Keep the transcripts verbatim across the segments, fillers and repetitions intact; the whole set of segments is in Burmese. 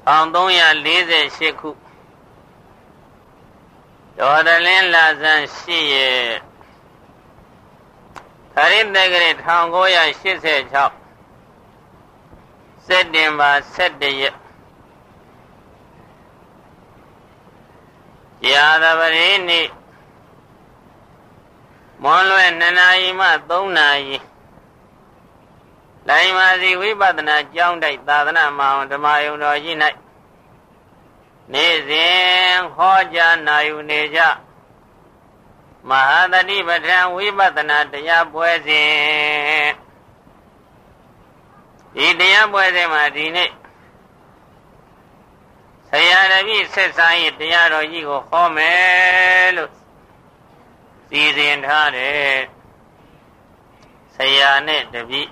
1348ခုဒေါ်တလင်းလာဇန်ရှိရဲ့ခရစ်တက္ကရာ천구백팔십육စက်တင်ဘာ17ရက်ရာသပတေးနေ့မွန်းလွဲနှစ်နာရီမှသုံးနာရီလိုင်မာစီဝိပဿနာကျောင်းတိုက်သာသနာမဟာဓမ္မယုံတော်ကြီး၌နေ့စဉ်ဟောကြားနာယူနေကြမဟာသတိပဋ္ဌာန်ဝိပဿနာတရားပွဲစဉ်ဒီတရားပွဲစဉ်မှာဒီနေ့ဆရာတပည့်ဆက်ဆံရေးတရားတော်ကြီးကိုဟောမယ်လို့စီစဉ်ထားတယ်ဆရာနဲ့တပည့်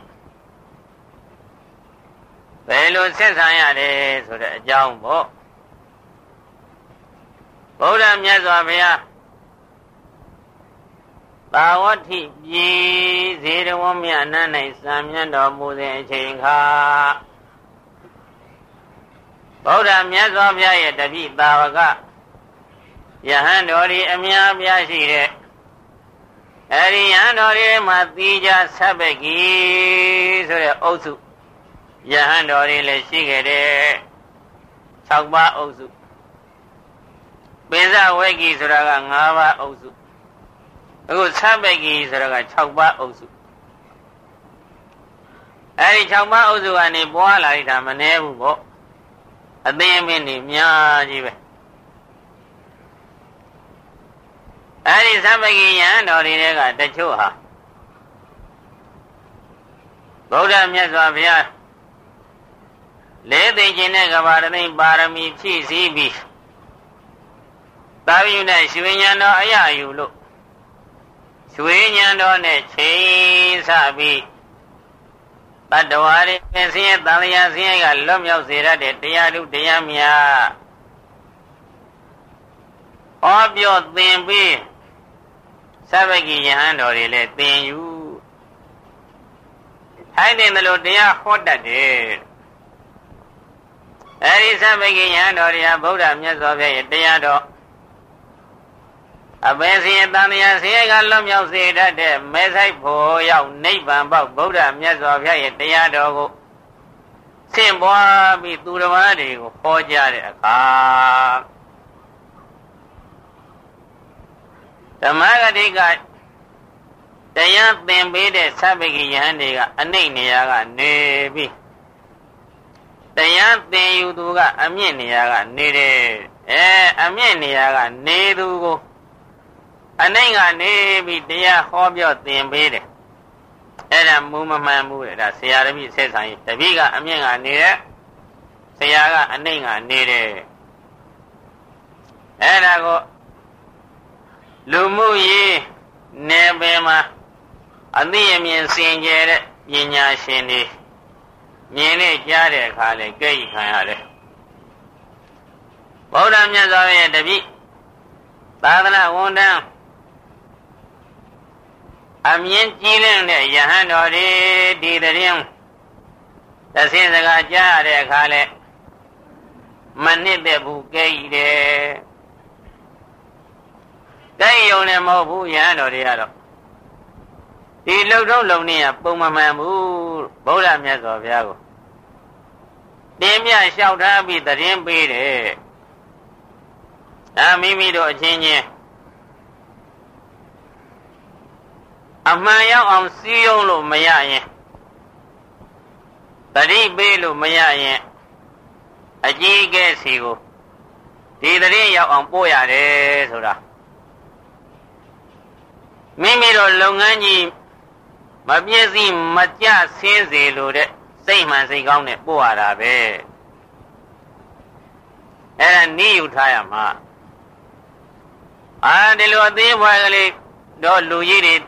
ဘယ်လိုဆက်ဆံရတယ်ဆိုတဲ့အကြောင်းပေါ့ဗုဒ္ဓမြတ်စွာဘုရားသာဝတိပြည်ဇေရဝမြတ်နန်း၌စံမြတ်တော်မူစဉ်အချိန်ခါဗုဒ္ဓမြတ်စွာဘုရားရဲ့တပည့်သာဝကယဟန်တော်ဒီအများပြားရှိတဲ့အဲဒီယဟန်တော်ဒီမှာသီးခြားဆက်ဘက်ကြီးဆိုတဲ့အုပ်စုယဟန်တော်တွေလည်းရှိခဲ့တဲ့၆ပါးအုပ်စုပိစဝေကီဆိုတာက၅ပါးအုပ်စုအခုသဗ္ဗကိဆိုတာက၆ပါးအုပ်စုအဲဒီ၆ပါးအုပ်စုကနေပွားလာတာမနည်းဘူးပေါ့အသိအမင်းတွေများကြီးပဲအဲဒီသဗ္ဗကိယဟန်တော်တွေကတချို့ဟာဗုဒ္ဓမြတ်စွာဘုရားလေးသိခြင်းနဲ့ကဘာရသိပါရမီဖြည့်ဆည်းပြီးသာဝိယနဲ့ရွှေဉဏ်တော်အရာယူလို့ရွှေဉဏ်တော်နဲ့ချိန်ဆပြီးတတ္တဝါတွေဆင်းရဲတန်လျာဆင်းရဲကလွတ်မြောက်စေရတဲ့တရားထုတရားများဟောပြောသင်ပြီးသဗ္ဗကိယဟန်တော်တွေလည်းသင်ယူထိုင်တယ်လို့တရားဟောတတ်တယ်အဲဒီသဗ္ဗကိယဟန်တော်တွေဟာဗုဒ္ဓမြတ်စွာဘုရားရဲ့တရားတော်အပေစီတန်တရားဆင်းရဲကလွတ်မြောက်စေတတ်တဲ့မဲဆိုင်ဖို့ရောက်နိဗ္ဗာန်ပေါက်ဗုဒ္ဓမြတ်စွာဘုရားရဲ့တရားတော်ကိုဆင့်ပွားပြီးသူတော်ဘာတွေကိုဟောကြားတဲ့အခါဓမ္မဂတိကတရားသင်ပေးတဲ့သဗ္ဗကိယဟန်တွေကအနိမ့်နေရာကနေပြီးတရားသင်ယူသူကအမြင့်နေရာကနေတယ်အဲအမြင့်နေရာကနေသူကိုအနိုင်ကနေပြီးတရားဟောပြောသင်ပေးတယ်အဲ့ဒါမူမမှန်ဘူးလေဒါဆရာတပည့်ဆက်ဆံရေးတပည့်ကအမြင့်ကနေတယ်ဆရာကအနိုင်ကနေတယ်အဲ့ဒါကိုလူမှုရေးနယ်ပယ်မှာအသိအမြင်စင်ကြယ်တဲ့ပညာရှင်တွေမြင်နဲ့ကြားတဲ့အခါလေကြိတ်ခံရတယ်ဗုဒ္ဓမြတ်စွာဘုရားရဲ့တပည့်သာသနာဝန်ထမ်းအမြင်ကြည်လင်းတဲ့ယဟန်တော်တွေဒီတရင်သစင်စကားကြားရတဲ့အခါလဲမနစ်တဲ့ဘူးကြိတ်တယ်ကြိတ်ရုံနဲ့မဟုတ်ဘူးယဟန်တော်တွေကတော့ဒီလှုပ်ထုံးလုံနေရပုံမမှန်ဘူးဗုဒ္ဓမြတ်စွာဘုရားကိုတင်းမြလျှောက်ထားပြီးတရင်ပေးတယ်ဒါမိမိတို့အချင်းချင်းအမှန်ရောက်အောင်စည်းရုံးလို့မရရင်တတိပေးလို့မရရင်အကြီးအကဲစီကိုဒီတရင်ရောက်အောင်ပို့ရတယ်ဆိုတာမိမိတို့လုပ်ငန်းကြီးမပြည့်စည်မကြဆင်းစေလို့တဲ့စိတ်မှန်စိတ်ကောင်းနဲ့ပို့ရတာပဲအဲ့ဒါနိယူထားရမှာအာဒီလိုအသေးဘွားကလေးတော့လူကြီးတွေ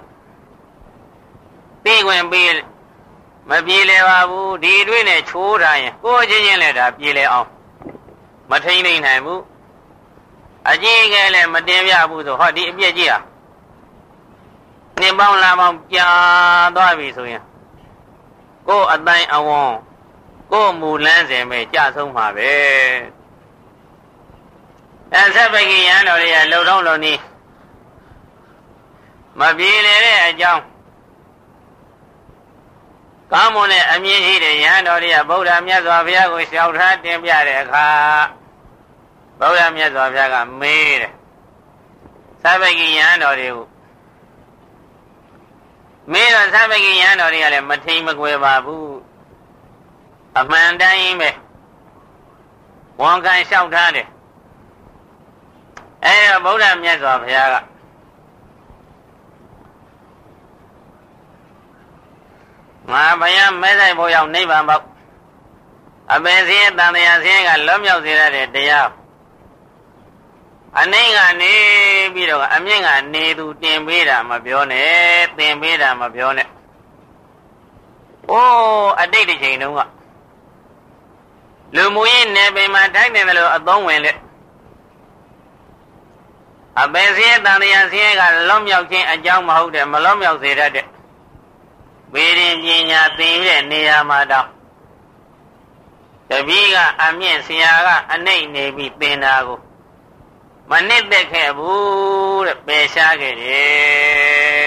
ပြီးဝင်ပြီးမပြေလဲပါဘူးဒီတွေ့နဲ့ချိုးထားရင်ကိုယ်ချင်းချင်းလည်းဒါပြေလဲအောင်မထိန်နိုင်နိုင်ဘူးအကြီးအကဲလည်းမတင်ပြဘူးဆိုဟောဒီအပြည့်ကြီးဟာနေပေါင်းလာပေါင်းကြာသွားပြီဆိုရင်ကိုယ်အတိုင်းအဝန်းကိုယ်မူလန်းစဉ်ပဲကြဆုံးမှာပဲအဲဆက်ပကိယံတော်တွေကလှုပ်ထုံးလုံးနီးမပြေလေတဲ့အကြောင်းကောင်းမွန်တဲ့အမြင်ရှိတဲ့ယဟန်တော်တွေကဗုဒ္ဓမြတ်စွာဘုရားကိုလျှောက်ထားတင်ပြတဲ့အခါဗုဒ္ဓမြတ်စွာဘုရားကမေးတယ်ဆက်ပကိယံတော်တွေကိုမေးတော့ဆက်ပကိယံတော်တွေကလည်းမထိန်မကွယ်ပါဘူးအမှန်တိုင်းပဲဝန်ခံလျှောက်ထားတယ်အဲဒါဗုဒ္ဓမြတ်စွာဘုရားကငါဘယံမဲဆိုင်ဖို့ရောက်နိဗ္ဗာန်ပေါက်အပင်စင်းတန်တရားစင်းကလွတ်မြောက်စေရတဲ့တရားအနှိမ့်ကနေပြီးတော့အမြင့်ကနေသူတင်ပေးတာမပြောနဲ့သင်ပေးတာမပြောနဲ့အိုးအတိတ်တစ်ချိန်တုန်းကလူမှုရေးနယ်ပင်မှာထိုက်နေတယ်လို့အသုံးဝင်လက်အပင်စင်းတန်တရားစင်းကလွတ်မြောက်ခြင်းအကြောင်းမဟုတ်တဲ့မလွတ်မြောက်စေတတ်တဲ့ဝေရင်ပညာသင်တဲ့နေရာမှာတော့တပည့်ကအမြင့်ဆရာကအနှိမ့်နေပြီးသင်တာကိုမနစ်သက်ခဲ့ဘူးတဲ့ပယ်ရှားခဲ့တယ်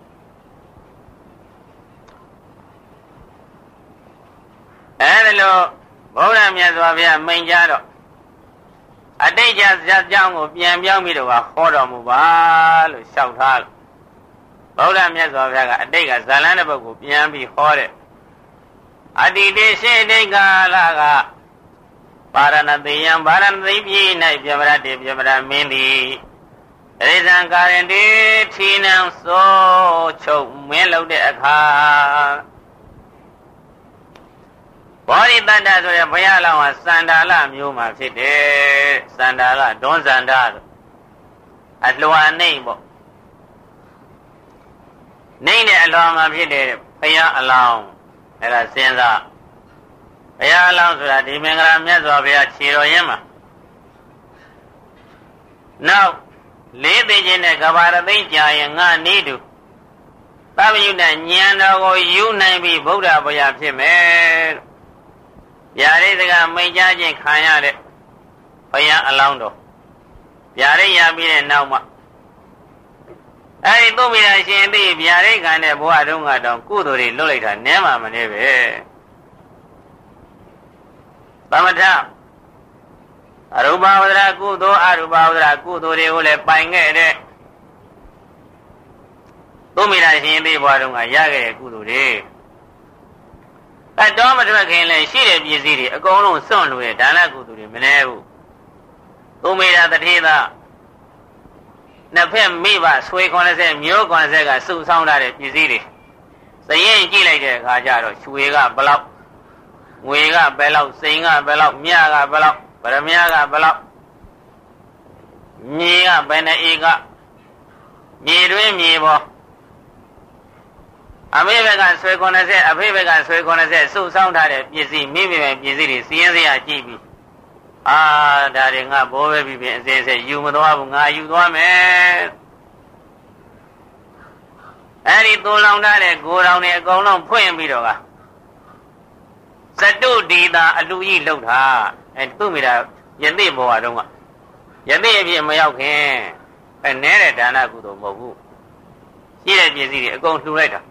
အဲဒီလိုဗုဒ္ဓမြတ်စွာဘုရားမိန့်ကြားတော့အတိတ်ကျဇတ်ကြောင်းကိုပြန်ပြောင်းပြီးတော့ဟောတော်မူပါလို့လျှောက်ထားလို့ဗုဒ္ဓမြတ်စွာဘုရားကအတိတ်ကဇာလန်းတဲ့ဘုတ်ကိုပြန်ပြီးဟောတဲ့အတ္တိတေရှိတိတ်ကာလကပါရဏတိယံပါရဏတိပြည်၌ပြမရတေပြမရမင်းသည်ရိဇံကာရင်တိထီနံသောချုပ်မင်းလုပ်တဲ့အခါဘောဓိတတ္တဆိုတဲ့ဘုရားလောင်းဟာစန္ဒာလမျိုးမှာဖြစ်တယ်စန္ဒာလဒွန်းစန္ဒာအလွန်နှိမ့်ပေါ့နှိမ့်တဲ့အလွန်မှာဖြစ်တယ်ဘုရားအလောင်းအဲ့ဒါစဉ်းစားဘုရားအလောင်းဆိုတာဒီမင်္ဂလာမြတ်စွာဘုရားခြေတော်ရင်းမှာနောက်လေးသိခြင်းနဲ့ကဘာရသိကြာရင်ငါနေတူသဗ္ဗယုတဉာဏ်တော်ကိုယူနိုင်ပြီးဗုဒ္ဓဘုရားဖြစ်မယ်ဗျာဒိတ်ကမိန့်ကြားခြင်းခံရတဲ့ဘုရားအလောင်းတော်ဗျာဒိတ်ရပြီးတဲ့နောက်မှာအဲဒီသုမိတာရှင်သိဗျာဒိတ်ခံတဲ့ဘဝတုန်းကတော့ကုသိုလ်တွေလွတ်လိုက်တာနည်းမှမနေပဲသမထအရူပဝဒရာကုသိုလ်အရူပဝဒရာကုသိုလ်တွေကိုလည်းပိုင်ခဲ့တဲ့သုမိတာရှင်သိဘဝတုန်းကရခဲ့တဲ့ကုသိုလ်တွေအတော်မထွက်ခင်လည်းရှိတဲ့ပစ္စည်းတွေအကုန်လုံးစွန့်လို့ရဒါနကုသိုလ်တွေမနေဘူးသုမိတာတထေသာနှစ်ဖက်မိဘဆွေခွန်ဆက်မျိုးခွန်ဆက်ကစုဆောင်းထားတဲ့ပစ္စည်းတွေစရင်ကြည့်လိုက်တဲ့အခါကျတော့ရွှေကဘလောက်ငွေကဘယ်လောက်စိန်ကဘယ်လောက်မြကဘယ်လောက်ဗရမ ्या ကဘယ်လောက်မြေကဘယ်နှဧကမြေတွင်းမြေပေါ်အမေဘက်ကဆွေခွန်ဆက်အဖေဘက်ကဆွေခွန်ဆက်စုဆောင်းထားတဲ့ပစ္စည်းမိမိပဲပစ္စည်းတွေစီးရင်စရာကြည့်ပြီးအာဒါတွေငါဘောပဲပြီးပြင်အစင်းစဲယူမသွားဘူးငါယူသွားမယ်အဲ့ဒီသွန်လောင်ထားတဲ့ကိုယ်တော်တွေအကုန်လုံးဖွင့်ပြီးတော့ကသတုဒီတာအလူကြီးလှုပ်တာအဲသူ့မိတာယသိဘဝတုန်းကယသိအဖြစ်မရောက်ခင်အဲနဲတဲ့ဒါနကုသိုလ်မဟုတ်ဘူးရှိတဲ့ပစ္စည်းတွေအကုန်လှူလိုက်တာ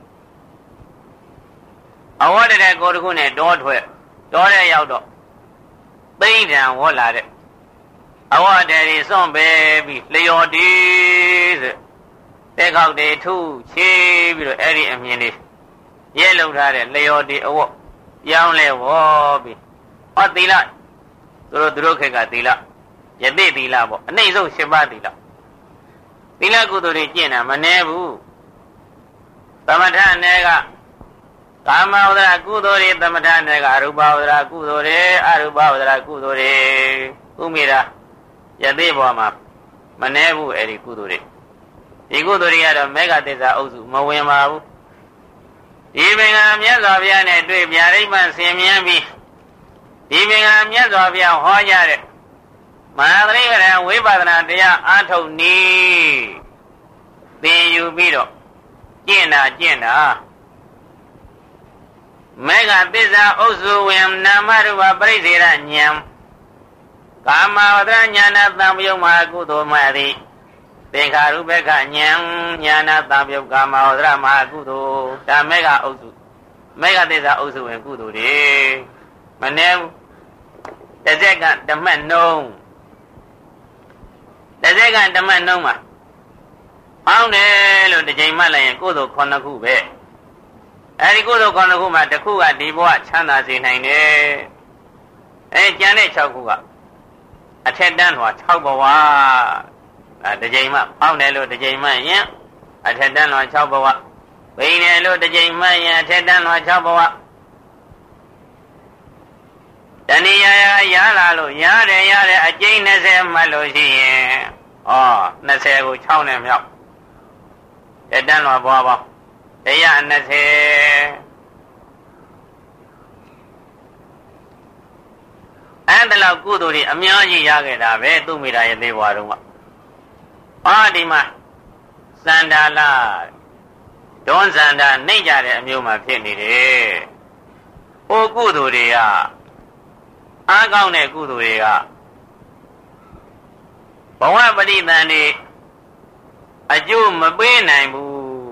အဝတ်တဲ့ကိုယ်တခုနဲ့တောထွက်တောတဲ့ရောက်တော့သိမ့်တံဝတ်လာတဲ့အဝတ်တွေစွန့်ပဲပြီးလျော်တီးဆိုတဲ့ကောက်တွေထုချေးပြီးတော့အဲ့ဒီအမြင်လေးရဲလုံထားတဲ့လျော်တီးအဝတ်ပြောင်းလဲဝေါ်ပြီးဟောသီလသူတို့သူတို့ခေတ်ကသီလယသိသီလပေါ့အနှိမ့်ဆုံးရှင်ပါသီလသီလကုသိုလ်တွေကျင့်တာမနှဲဘူးသမထနယ်ကကာမဝဒရာကုသိုလ်တွေသမထနယ်ကအရူပဝဒရာကုသိုလ်တွေအရူပဝဒရာကုသိုလ်တွေဥမိတာယသိဘောမှာမနှဲဘူးအဲ့ဒီကုသိုလ်တွေဒီကုသိုလ်တွေကတော့မေဃသစ္စာအုပ်စုမဝင်ပါဘူးဒီပင်ကမြတ်စွာဘုရားနဲ့တွေ့ဗျာဒိတ်မှဆင်မြန်းပြီးဒီပင်ကမြတ်စွာဘုရားဟောကြားတဲ့မဟာသရိကရဝိပဿနာတရားအားထုတ်နည်းသင်ယူပြီးတော့ကျင့်တာကျင့်တာမေဃသစ္စာဥစ္စုဝေနာမရူပပရိစ္ဆေရဉာဏ်ကာမဝတ္တဉာဏသံယုတ်မကုသိုလ်မသည်သင်္ခါရုပ္ပကဉာဏ်ဉာဏသံယုတ်ကာမဝတ္တမကုသိုလ်ဒါမေဃဥစ္စုမေဃသစ္စာဥစ္စုဝင်ကုသိုလ်တွေမနေဘူးတစ်စက်ကဓမ္မနှုံးတစ်စက်ကဓမ္မနှုံးမှာပေါင်းတယ်လို့တစ်ချိန်မှလိုက်ရင်ကုသိုလ်ခုနှစ်ခုပဲအဲဒီကုသိုလ်ခုနှစ်ခုမှာတစ်ခုကဒီဘဝချမ်းသာစေနိုင်တယ်အဲကျန်တဲ့၆ခုကအထက်တန်းလွှာ၆ဘဝအဲတစ်ချိန်မှပေါင်းတယ်လို့တစ်ချိန်မှရင်အထက်တန်းလွှာ၆ဘဝဘိနေလို့တစ်ချိန်မှရင်အထက်တန်းလွှာ၆ဘဝတဏှာရရလာလို့ရတယ်ရတယ်အကျိန်း၂၀မှတ်လို့ရှိရင်ဩ၂၀ကို၆နဲ့မြောက်တတန်းလွာဘွားပေါင်း၁၂၀အဲ့ဒါလောက်ကုသိုလ်တွေအများကြီးရခဲ့တာပဲသူမိတာရဲ့သေးဘွားတော့ကအာဒီမှာစန္ဒာလဒွန်းစန္ဒာနှိမ့်ကြတဲ့အမျိုးမှာဖြစ်နေတယ်ဟိုကုသိုလ်တွေကအားကောင်းတဲ့ကုသိုလ်တွေကဘဝပရိသန်တွေအကျိုးမပေးနိုင်ဘူး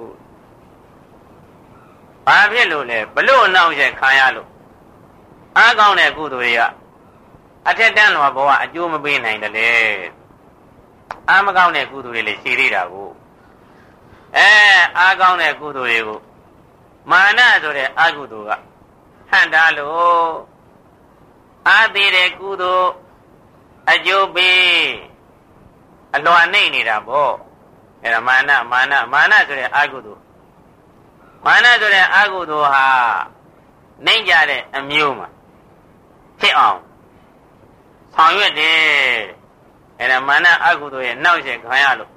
ဘာဖြစ်လို့လဲဘလို့နောက်ရက်ခံရလို့အားကောင်းတဲ့ကုသိုလ်တွေကအထက်တန်းလွာဘဝအကျိုးမပေးနိုင်တယ်လေအားမကောင်းတဲ့ကုသိုလ်တွေလည်းရှိသေးတာကိုအဲအားကောင်းတဲ့ကုသိုလ်တွေကိုမာနဆိုတဲ့အကုသိုလ်ကဟန့်တားလို့အာသေးတဲ့ကုသိုလ်အကျိုးပေးအလွန်နှိမ့်နေတာပေါ့အဲဒါမာနမာနမာနဆိုတဲ့အကုသိုလ်မာနဆိုတဲ့အကုသိုလ်ဟာနှိမ့်ကြတဲ့အမျိုးမှာဖြစ်အောင်ဆောင်ရွက်တယ်အဲဒါမာနအကုသိုလ်ရဲ့နောက်ဆက်ခံရလို့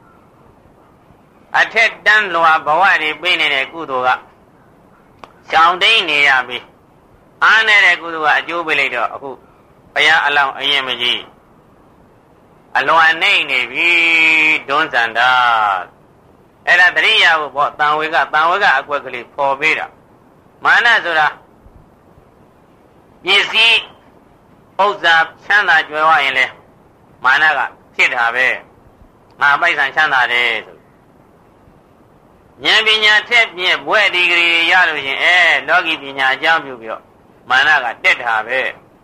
အထက်တန်းလွာဘဝတွေပေးနေတဲ့ကုသိုလ်ကရှောင်တိန်နေရပြီအားနေတဲ့ကုသိုလ်ကအကျိုးပေးလိုက်တော့အခုဘုရားအလောင်းအရင်မကြီးအလွန်နှိမ့်နေပြီဒွန်းစန္ဒာအဲ့ဒါတရိယာဘုဘောတန်ဝေကတန်ဝေကအကွက်ကလေးပေါ်ပေးတာမာနဆိုတာပစ္စည်းဥစ္စာချမ်းသာကြွယ်ဝရင်လေမာနကဖြစ်တာပဲငါပိုက်ဆံချမ်းသာတယ်ဆိုဉာဏ်ပညာထက်ပြည့်ဘွဲ့ဒီဂရီရလို့ရှင်အဲလောကီပညာအကြောင်းပြုပြီးတော့မာနကတက်တာပဲ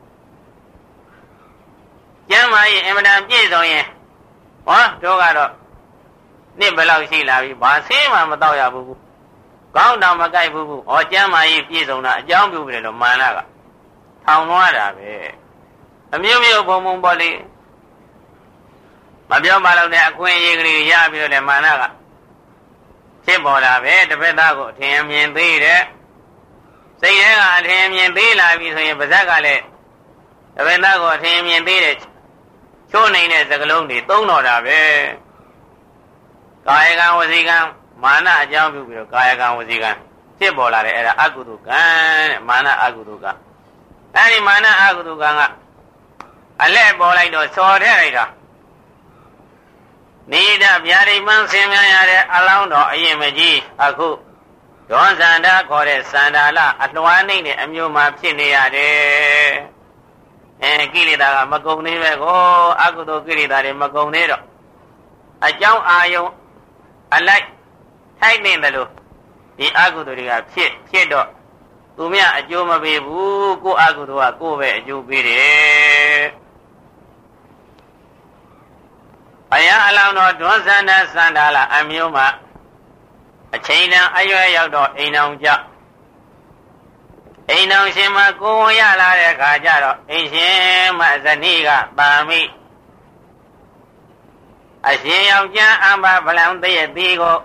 ကျမ်းမာရင်အင်မတန်ပြည့်စုံရင်ဟောတို့ကတော့နှစ်ဘယ်လောက်ရှိလာပြီဘာဆေးမှမတော့ရဘူးကောင်းတောင်မကြိုက်ဘူးဟောကျမ်းမာရင်ပြည့်စုံတာအကြောင်းပြုပြီးတော့မာနကထောင်လွှားတာပဲအမျိုးမျိုးဘုံဘုံပေါ်လေမပြောပါတော့တဲ့အခွင့်အရေးကလေးရပြီးတော့လေမာနကဖြစ်ပေါ်လာပဲတစ်ဖက်သားကိုအထင်မြင်သေးတယ်စိတ်ထဲကအထင်မြင်သေးလာပြီဆိုရင်ပါဇက်ကလည်းတစ်ဖက်သားကိုအထင်မြင်သေးတယ်ချိုးနေတဲ့စကလုံးတွေသုံးတော်တာပဲကာယကံဝစီကံမာနအကြောင်းပြုပြီးတော့ကာယကံဝစီကံဖြစ်ပေါ်လာတယ်အဲ့ဒါအကုသိုလ်ကံတဲ့မာနအကုသိုလ်ကံအဲ့ဒီမာနအကုသိုလ်ကံကအလဲပေါ်လိုက်တော့စော်ထဲလိုက်တာနေတာဗျာဒိမန်းဆင်းမြန်းရတဲ့အလောင်းတော်အရင်မကြီးအခုဒေါဇန္ဒာခေါ်တဲ့စန္ဒာလအလွှမ်းနှိမ့်တဲ့အမျိုးမှာဖြစ်နေရတယ်အဲကိလေသာကမကုန်သေးပဲကိုအကုသိုလ်ကိလေသာတွေမကုန်သေးတော့အကြောင်းအာယုံအလိုက်ထိုက်နေတယ်လို့ဒီအကုသိုလ်တွေကဖြစ်ဖြစ်တော့သူမြအကျိုးမပေးဘူးကိုအကုသိုလ်ကကိုပဲအကျိုးပေးတယ်ဘုရားအလောင်းတော်ဒွန်းစန္ဒာစန္ဒာလအမျိုးမှာအချိန်တန်အရွယ်ရောက်တော့အိမ်တော်ကြအိမ်တော်ရှင်မကိုယ်ဝင်ရလာတဲ့အခါကျတော့အိမ်ရှင်မဇနီးကပါမိအရှင်ယောက်ျားအမ္ဘာဗလံတည့်ရဲ့ဒီကို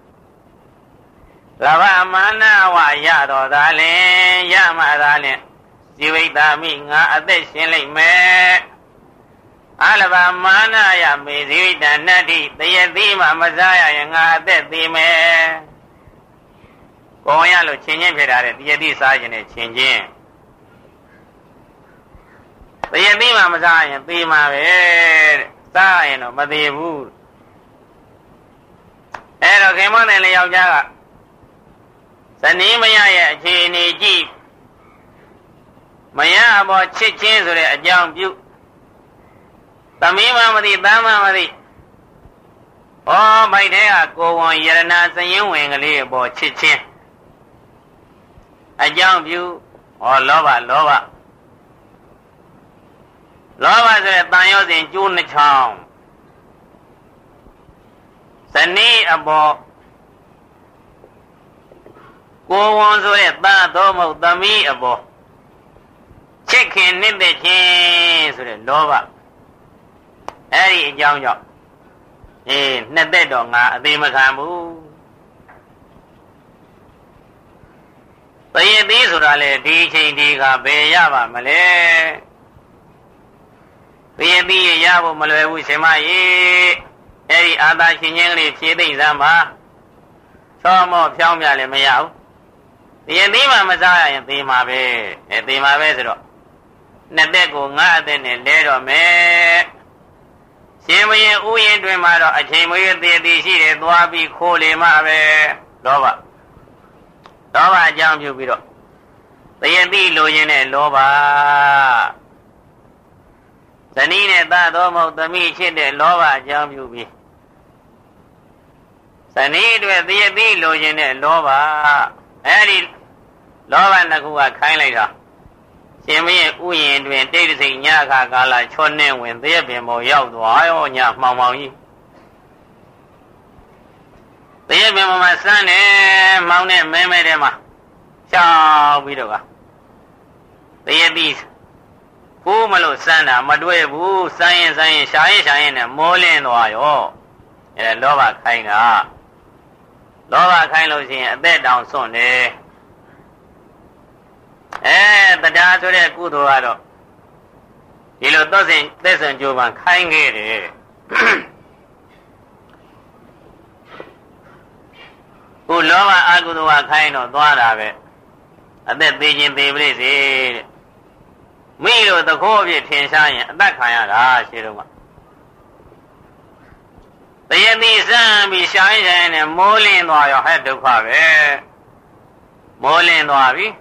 လဘမာနဝရတော်သာလင်ရမှသာလင်ဇီဝိတ္တာမိငါအသက်ရှင်လိမ့်မယ်အလဘမာနယမေဇိဝိတ္တနတ္တိတယတိမမစားရရင်ငါအသက်သေးမယ်ကိုယ်ရလို့ချင်းချင်းဖြစ်တာတဲ့တယတိစားခြင်းနဲ့ချင်းချင်းတယတိမမစားရင်သေမှာပဲတဲ့စားရင်တော့မသေးဘူးအဲ့တော့ခင်မနဲ့လေယောက်ျားကဇနီးမရရဲ့အခြေအနေကြည့်မယအပေါ်ချစ်ချင်းဆိုတဲ့အကြောင်းပြုသမီးမမသိသားမမသိဩမိုက်တဲ့ကကိုဝန်ယရနာစရင်ဝင်ကလေးအပေါ်ချစ်ချင်းအကြောင်းပြုဩလောဘလောဘလောဘဆိုတဲ့တန်ရောစဉ်ကျိုးနှချောင်းဇနီးအပေါ်ကိုဝန်ဆိုတဲ့သားတော်မဟုတ်သမီးအပေါ်ချစ်ခင်နှစ်သက်ခြင်းဆိုတဲ့လောဘအဲ့ဒီအကြောင်းကြောင့်အေးနှစ်သက်တော့ငါအသေးမခံဘူးတရေသေးဆိုတာလေဒီချိန်ဒီကဘယ်ရပါမလဲတရေသေးရဖို့မလွယ်ဘူးရှင်မကြီးအဲ့ဒီအာသာရှင်ချင်းကလေးဖြည့်သိမ့်စမ်းပါချောမောဖြောင်းပြလည်းမရဘူးတရေသေးမှမစားရရင်သေမှာပဲအဲသေမှာပဲဆိုတော့နှစ်သက်ကိုငါအသက်နဲ့လဲတော့မယ်ရှင်မင်းဥယျာဉ်တွင်မှာတော့အချိန်မရွေးသေးသေးရှိတယ်သွားပြီးခိုးလေမှပဲလောဘလောဘအကြောင်းပြုပြီးတော့တရေတိလိုချင်တဲ့လောဘဇနီးနဲ့သားတော်မဟုတ်သမီးချစ်တဲ့လောဘအကြောင်းပြုပြီးဇနီးအတွက်တရေတိလိုချင်တဲ့လောဘအဲဒီလောဘနှစ်ခုကခိုင်းလိုက်တာရှင်မင်းဥယျာဉ်တွင်တိတ်တဆိတ်ညအခါကာလချောနှင်းဝင်သရက်ပင်ပေါ်ရောက်သွားရောညမှောင်မှောင်ကြီးသရက်ပင်ပေါ်မှာစမ်းတယ်မောင်းနဲ့မဲမဲထဲမှာရှောက်ပြီးတော့ကသရက်သီးကိုမလို့စမ်းတာမတွေ့ဘူးစမ်းရင်စမ်းရင်ရှားရင်ရှားရင်နဲ့မိုးလင်းသွားရောအဲလောဘခိုင်းတာလောဘခိုင်းလို့ရှိရင်အသက်တောင်စွန့်တယ်အဲတရားဆိုတဲ့ကုသိုလ်ကတော့ဒီလိုသောစဉ်သက်ဆွန်ကြိုးပမ်းခိုင်းခဲ့တယ်ခုလောဘအကုသိုလ်ကခိုင်းတော့သွားတာပဲအသက်သေးခြင်းသေးပြိစေတဲ့မိတို့သခိုးအဖြစ်ထင်ရှားရင်အသက်ခံရတာရှင်းတော့ကတရတိစံပြီးရှားရင်နဲ့မိုးလင်းသွားရောဟဲ့ဒုက္ခပဲမိုးလင်းသွားပြီ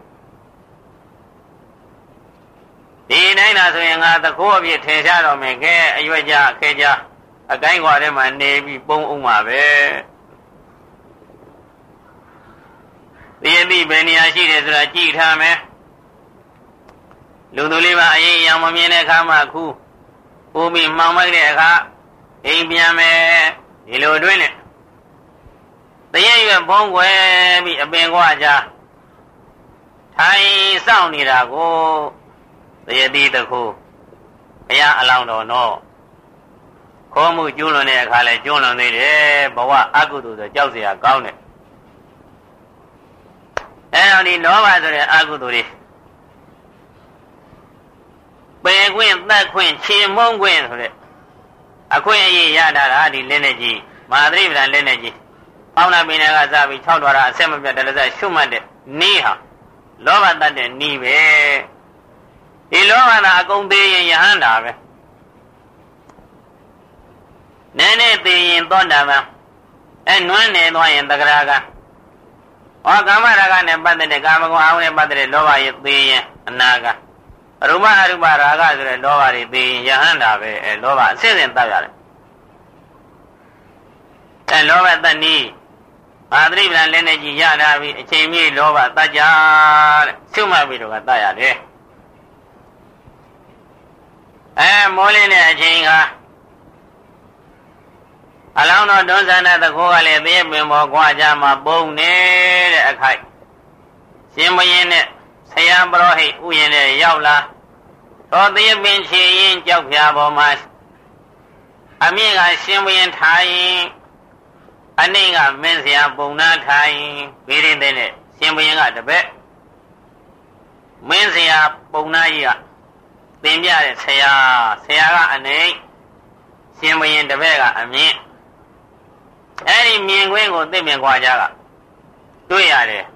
ဒီတိုင်းသာဆိုရင်ငါသခိုးအဖြစ်ထင်ရှားတော့မယ်ကဲအရွက်ကြအခဲကြအကိုင်းကွာထဲမှာနေပြီးပုံအောင်မှာပဲဒီအသည့်ဘယ်နေရာရှိတယ်ဆိုတာကြည့်ထားမယ်လူသူလေးပါအရင်အယောင်မမြင်တဲ့အခါမှခုပိုးပြီးမှောင်မိုက်တဲ့အခါအိမ်ပြန်မယ်ဒီလိုအတွင်းနဲ့တရရွယ်ဘုံွယ်ပြီးအပင်ကွာကြထိုင်စောင့်နေတာကိုတရတိတခုဘုရားအလောင်းတော်တော့ခေါ်မှုကျွလွန်တဲ့အခါလဲကျွလွန်သေးတယ်ဘဝအကုသိုလ်ဆိုကြောက်เสียကောင်းတယ်အဲတော့ဒီလောဘဆိုတဲ့အကုသိုလ်တွေပယ်ခွင့်သက်ခွင့်ခြေမုံခွင့်ဆိုတဲ့အခွင့်အရေးရတာကဒီလက်နဲ့ကြီးမဟာသရိပဒလက်နဲ့ကြီးပေါင်းနာပင်ကစားပြီး၆ထွားတာအဆက်မပြတ်တယ်လည်းရှုမှတ်တဲ့နီးဟာလောဘတတ်တဲ့နီးပဲဒီလောဘနာအကုန်သေးရင်ယဟန္တာပဲနည်းနည်းသေးရင်သောတာပန်အဲနွမ်းနေသွားရင်သဂရာကဟောကာမရာဂနဲ့ပတ်သက်တဲ့ကာမဂုဏ်အာဝနဲ့ပတ်သက်တဲ့လောဘရဲ့သေးရင်အနာကရူပအရူပရာဂဆိုတဲ့လောဘတွေသေးရင်ယဟန္တာပဲအဲလောဘအစစ်စစ်တတ်ရတယ်အဲလောဘတတ်နည်းဘာသတိပ္ပံလည်းနဲ့ကြည်ရတာပြီအချိန်မြင့်လောဘတတ်ကြတဲ့ရှုမှတ်ပြီးတော့ကတတ်ရတယ်အဲမိုးလင်းတဲ့အချိန်ကအလောင်းတော်ဒုစန္ဒသခိုးကလည်းသေပင်ပေါ်ကွာကြမှာပုံနေတဲ့အခါရှင်မင်းနဲ့ဆရာပရောဟိတ်ဥယျာဉ်နဲ့ရောက်လာတော်သေပင်ချေရင်ကြောက်ဖြာပေါ်မှာအမြင့်ကရှင်မင်းထိုင်အနှိမ့်ကမင်းဆရာပုံနာထိုင်ပြီးရင်တဲ့ရှင်မင်းကတပည့်မင်းဆရာပုံနာကြီးကသင်ပြတဲ့ဆရာဆရာကအနှိမ့်ရှင်မင်းတပည့်ကအမြင့်အဲ့ဒီမြင်ကွင်းကိုသိမြင်ကြွားကြကတွေ့ရတယ်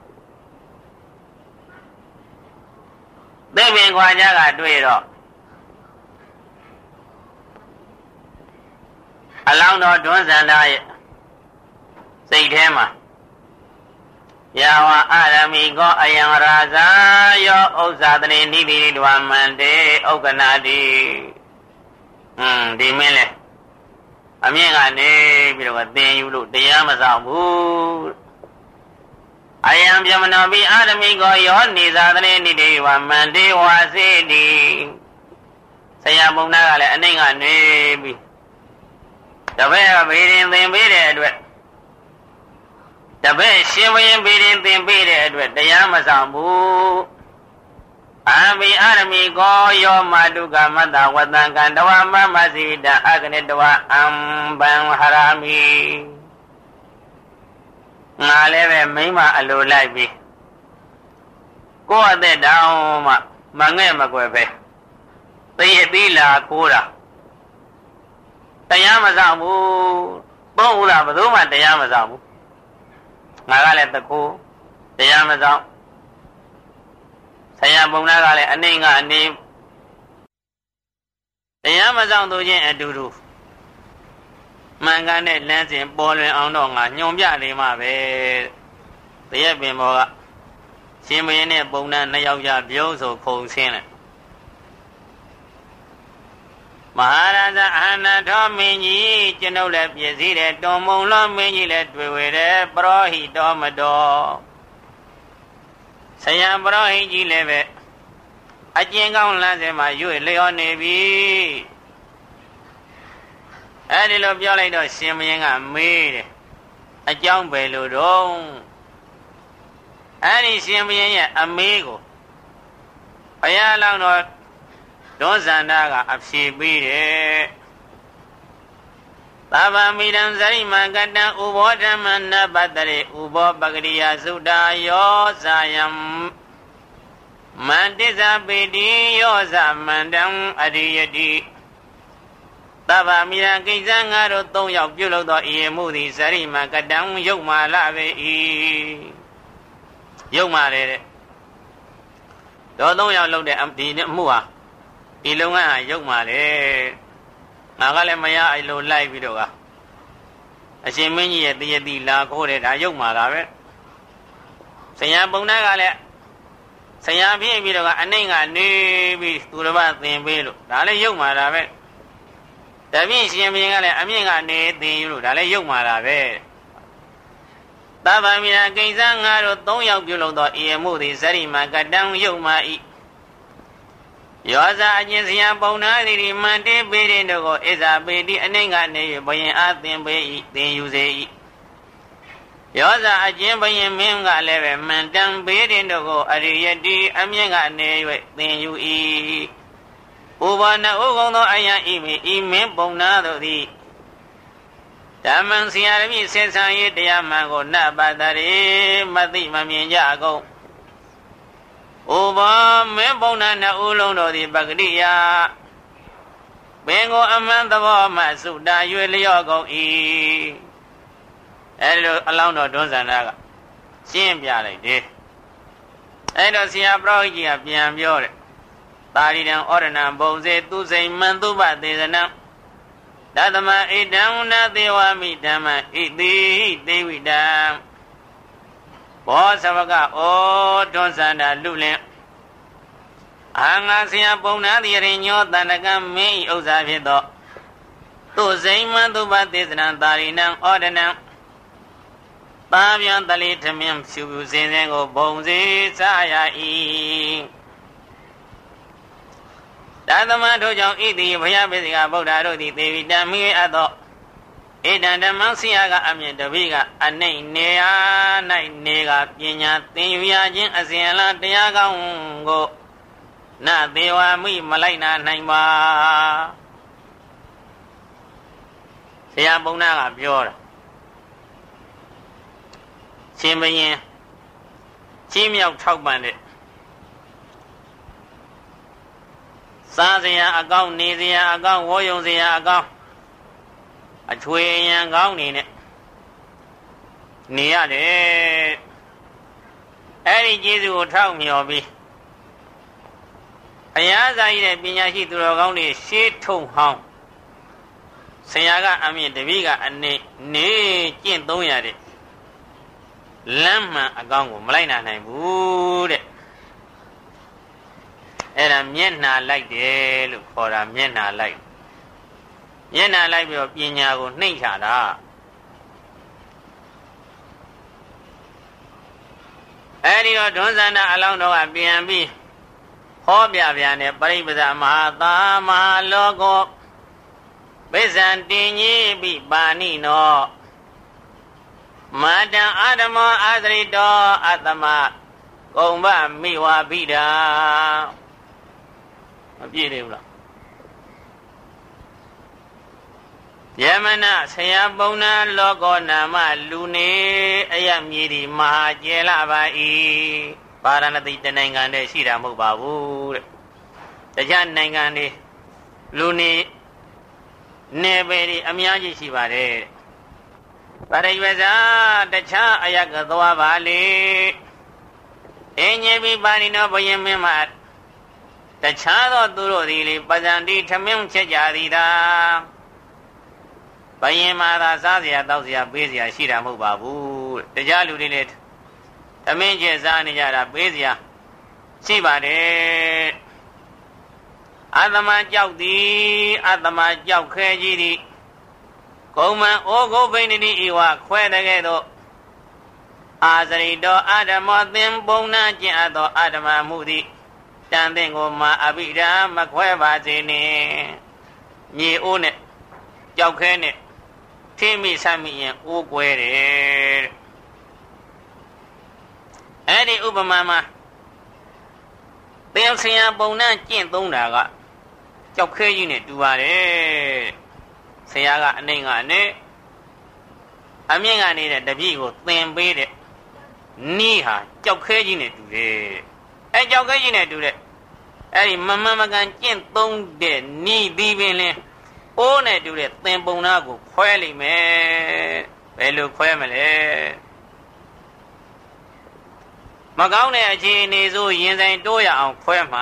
သိမြင်ကြွားကြကတွေ့တော့အလောင်းတော်ဒွန်းစန္ဒာရဲ့စိတ်ထဲမှာ Yawa Aramiko Ayangaraza Yo Osadri Nidi Dwamande Oganadi Hmm Dimile Amigane Bilogatin Yulu Diyamazabu Ayam Yamanabi Aramiko Yo Nizadri Nidi Dwamande Wasidi Sayabuna Aninga Nebi The way of eating the immediate The best shivering beating the beated with the Yamazambu. Ami army go your Maduga Mada Wadangandawa Mamazida Agnedwa Ambang Harami. Naleve Mima Alulabi. Go there down Mangema Guebe. The Yabila Kura. The Yamazambu. Bola Baduma the Yamazambu. Nagale the cool, the Yamazon Sayabunagale, a name, a name. The Yamazon do yen and do. Mangane lands in Bolin on Nonga, Nyomia Lima, the Yabimoga. Simene Bona Nayoya Bioso Cold Senate. Maharaja Anna Domini, Genola Yazid, Domola Mini let with a brohi domado. Sayam brohi gileve. A jingle lazima, you leonevi. A little violator simming and made a young beludon. Any simming amigo. Ayala Don't Zanaga Apsi Bide Baba Midan Zarima Gada Ubodamana Badare Ubo Bagaria Zuda Yozayam Mandiza Bidi Yoza Mandam Adiyadi Baba Midan Kizangaro Toya Bulo do Iemudi Zarima Gadam Yoma Lave Yoma Re Dodo Yalo de Amdi Mua Ilunga Yomale Nagale Maya I low live video. I see many at the Adila coded a Yomala. Sayabunagale Sayabi video, a name I knew to the bath in Belu. Dale Yomala. The means Yamingale, Aminga need the Yulu, Dale Yomala. Baba Mina Gazanga, Toya Bulo, Iemudi, Zarima, Gadam Yoma. Yoza Agency Bona, the Mante Bedindo is a bedi and Nanga, by an them by then you say. Yoza Agen by a Menga eleven, Mantan Bedindo, Ariadi, Amianga, then you eat. Ubana Ugono Aya Imi, Ime Bona, the Daman Siarami says I eat the Yamago, Nabadare, Mati Mamiago. Uba Membona na Ulono di Bagdia Bengo Amanda Masuda, you Liogo E. Hello, Alano Donzanaga. Simbia like this. I don't see a brogia pian biore. Taridan Orana Bose to say Manduba de the now. Dadama eat down, not they want me, dama, eat thee, they we damn. Bosavaga, oh, Donzana Lulin. Angasia Bona, the Reno, Danaga, me, Ozavido. To say Manduba de Nandarina, Ordinam. Babian the little mem, Susan, or Bonzi, Saya E. Dadamato John E. the Vayabia Bodaro, the David Dami Ado. Edan the Mansiaga Amia the Viga, a name Nea, Night Nega, Pina, Tivia, Asiala, Diaga Ungo. Na Deva mi Malina Naima Siabuna Biora Chimbayan Chimia Talk Bandit Sazia Agao Nizia Agao Woyozia Agao A Twayan Gao Nine Nia de Eddie Jesu Talk me or be Ayaza in a Binashi to only shit to home. Sayaga, I mean, the Viga and Ne, Ne, Kin Doyade. လမ်းမှန်အကောင်းကိုမလိုက်နိုင်ဘူးတဲ့အဲ့ဒါမျက်နှာလိုက်တယ်လို့ခေါ်တာမျက်နှာလိုက်မျက်နှာလိုက်ပြီးတော့ပညာကိုနှိမ့်ချတာအဲ့ဒီတော့ဒွန်းဇန္တာအလောင်းတော်ကပြန်ပြီးဟောပြပြန်တဲ့ပရိပဇာမဟာသာမဟာလောကောဘိဇံတင်ကြီးပိပါဏိနောမတံအာဓမောအာသရိတောအတ္တမကုံဗမိဝါဘိဒာမပြည့်သေးဘူးလားယမနဆရာပုံနာလောကောနာမလူနေအယမြေဒီမဟာကျဲလာပါ၏ပါရဏတိတနိုင်ငံတည်းရှိတာမဟုတ်ပါဘူးတဲ့တခြားနိုင်ငံတွေလူနေနေပေဒီအများကြီးရှိပါတယ်ပရိဝေဇာတခြားအယကသွားပါလေအင်းကြီးပြီးပါဏိနောဘုရင်မင်းမတခြားသောသူတို့သည်လေပဇံတိထမင်းချက်ကြသည်သာဘယင်မာသာစားเสียတောက်เสียပေးเสียရှိတာမဟုတ်ပါဘူးတရားလူတွေလည်းသမင်းကျက်စားနေကြတာပေးเสียရှိပါတယ်အတ္တမကြောက်သည်အတ္တမကြောက်ခဲကြီးသည်ကုံမံဩဂုဘိဏတိဤဝခွဲတဲ့ကဲ့သို့အာဇရိတောအာဓမောသင်ပုံနာကျင့်အပ်သောအာဓမမှုသည်တန်တဲ့ကိုမှာအဘိဓာမခွဲပါစေနှင့်မြေအိုးနဲ့ကြောက်ခဲနဲ့ထိမိဆမ်းမိရင်အိုးကွဲတယ်အဲ့ဒီဥပမာမှာသင်ဆရာပုံနာကျင့်သုံးတာကကြောက်ခဲကြီးနဲ့တူပါတယ်ဆရာကအနှိမ့်ကအနှိမ့်အမြင့်ကနေတပြည့်ကိုသင်ပေးတဲ့နီးဟာကြောက်ခဲကြီးနဲ့တူတယ်အဲကြောက်ခဲကြီးနဲ့တူတဲ့အဲ့ဒီမမမကန်ကျင့်သုံးတဲ့နီးပြီးပင်လဲအိုးနဲ့တူတဲ့သင်ပုံနာကိုခွဲလိမ့်မယ်ဘယ်လိုခွဲမလဲမကောင်းတဲ့အခြေအနေဆိုရင်ဆိုင်တိုးရအောင်ခွဲမှာ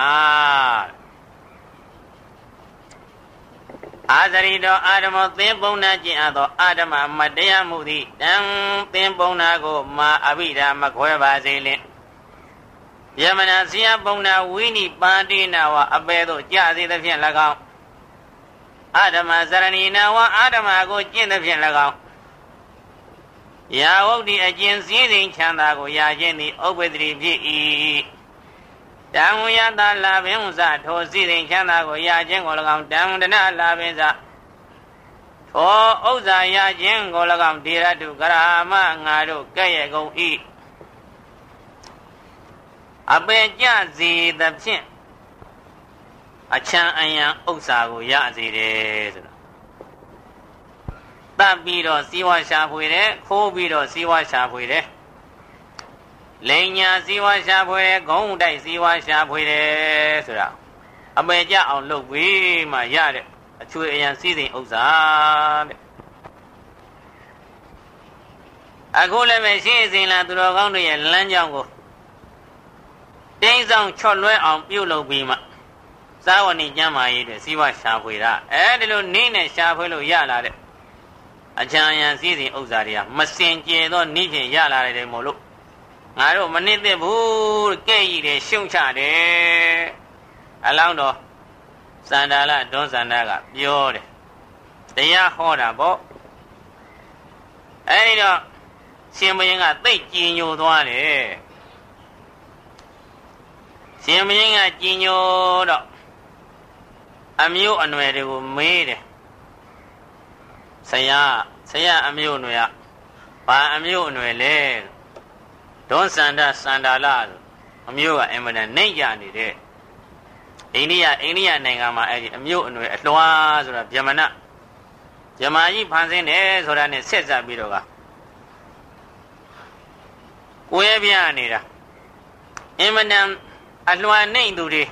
အာဇရိတောအာဓမောသင်ပုံနာကျင့်အပ်သောအာဓမမတရားမှုသည်တံသင်ပုံနာကိုမာအဘိဓာမခွဲပါစေလင်ယမနာဇိယပုံနာဝိနိပါတိနာဝအပေသို့ကြစေသဖြင့်၎င်းအာဓမစရဏီနာဝအာဓမကိုကျင့်သဖြင့်၎င်းယာဝုတ်ဒီအကျင့်စည်းစိမ်ချမ်းသာကိုရခြင်းသည်ဥပ္ပတ္တိဖြစ်၏တံဝယတာလာပင်ဥစထိုစည်းစိမ်ချမ်းသာကိုရခြင်းကို၎င်းတံဒနာလာပင်စထိုဥစ္စာရခြင်းကို၎င်းဒေရတုကရာမငါတို့ကဲ့ရဲ့ကုန်၏အပေကြစေသဖြင့်အချမ်းအယံဥစ္စာကိုရစေတယ်ဆိုတာတပ်ပြီးတော့စီဝါရှာဖွေတယ်ခိုးပြီးတော့စီဝါရှာဖွေတယ်လိန်ညာစီဝါရှာဖွေတယ်ဂုံးတိုက်စီဝါရှာဖွေတယ်ဆိုတာအပေကြအောင်လုပ်ပြီးမှရတဲ့အချွေအယံစည်းစိမ်ဥစ္စာတဲ့အခုလည်းပဲရှင်းစင်လာသူတော်ကောင်းတို့ရဲ့လမ်းကြောင်းကိုတင်းဆောင်ချော့လွဲအောင်ပြုလုပ်ပြီးမှသာဝဏိကျမ်းမာရေးတွေစီဝါရှာဖွေတာအဲဒီလိုနည်းနဲ့ရှာဖွေလို့ရလာတဲ့အချမ်းအယံစည်းစိမ်ဥစ္စာတွေကမစင်ကြယ်သောနည်းဖြင့်ရလာတယ်မို့လို့ငါတို့မနစ်သက်ဘူးကဲ့ရည်တယ်ရှုံချတယ်အလောင်းတော်စန္ဒာလဒွန်းစန္ဒာကပြောတယ်တရားဟောတာပေါ့အဲဒီတော့ရှင်ဘုရင်ကသိတ်ကြည်ညိုသွားတယ်ရှင်ဘုရင်ကကြည်ညိုတော့အမျိုးအနွယ်တွေကိုမေးတယ်ဆရာဆရာအမျိုးအနွယ်ကဘာအမျိုးအနွယ်လဲဒွန်းစန္ဒစန္ဒာလအမျိုးကအင်မတန်နှိမ့်ကြနေတဲ့အိန္ဒိယအိန္ဒိယနိုင်ငံမှာအဲ့ဒီအမျိုးအနွယ်အလွှာဆိုတာဗြဟ္မဏဗြဟ္မာကြီးဖန်ဆင်းတယ်ဆိုတာနဲ့ဆက်စပ်ပြီးတော့ကကိုယ်ရပြနေတာအင်မတန်အလွှာနှိမ့်သူတွေ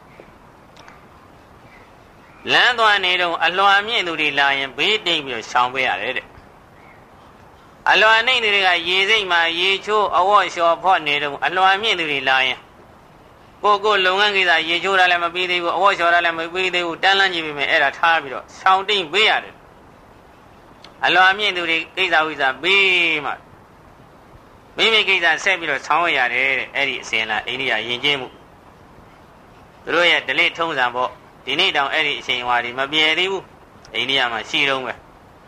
လမ်းသွားနေတော့အလွှာမြင့်သူတွေလာရင်ဘေးတိတ်ပြီးတော့ရှောင်ပေးရတယ်တဲ့အလွှာနှိမ့်သူတွေကရေစိတ်မှာရေချိုးအဝတ်လျှော်ဖော့နေတော့အလွှာမြင့်သူတွေလာရင်ကိုကိုလုပ်ငန်းကိစ္စရေချိုးတာလည်းမပြီးသေးဘူးအဝတ်လျှော်တာလည်းမပြီးသေးဘူးတန်းလန်းကြည့်ပြီးမြဲအဲ့ဒါထားပြီးတော့ရှောင်တိတ်ပေးရတယ် အလွန်မြင့်သူတွေကိစ္စဝိဇ္ဇာပြီးမှမိမိကိစ္စဆက်ပြီးတော့ဆောင်းရတယ်တဲ့အဲ့ဒီအစဉ်လားအိန္ဒိယယဉ်ကျေးမှုသူတို့ရဲ့ဓလေ့ထုံးစံပေါ့ဒီနေ့တောင်အဲ့ဒီအချိန်ဟွာဒီမပြေသေးဘူးအိန္ဒိယမှာရှိတော့ပဲ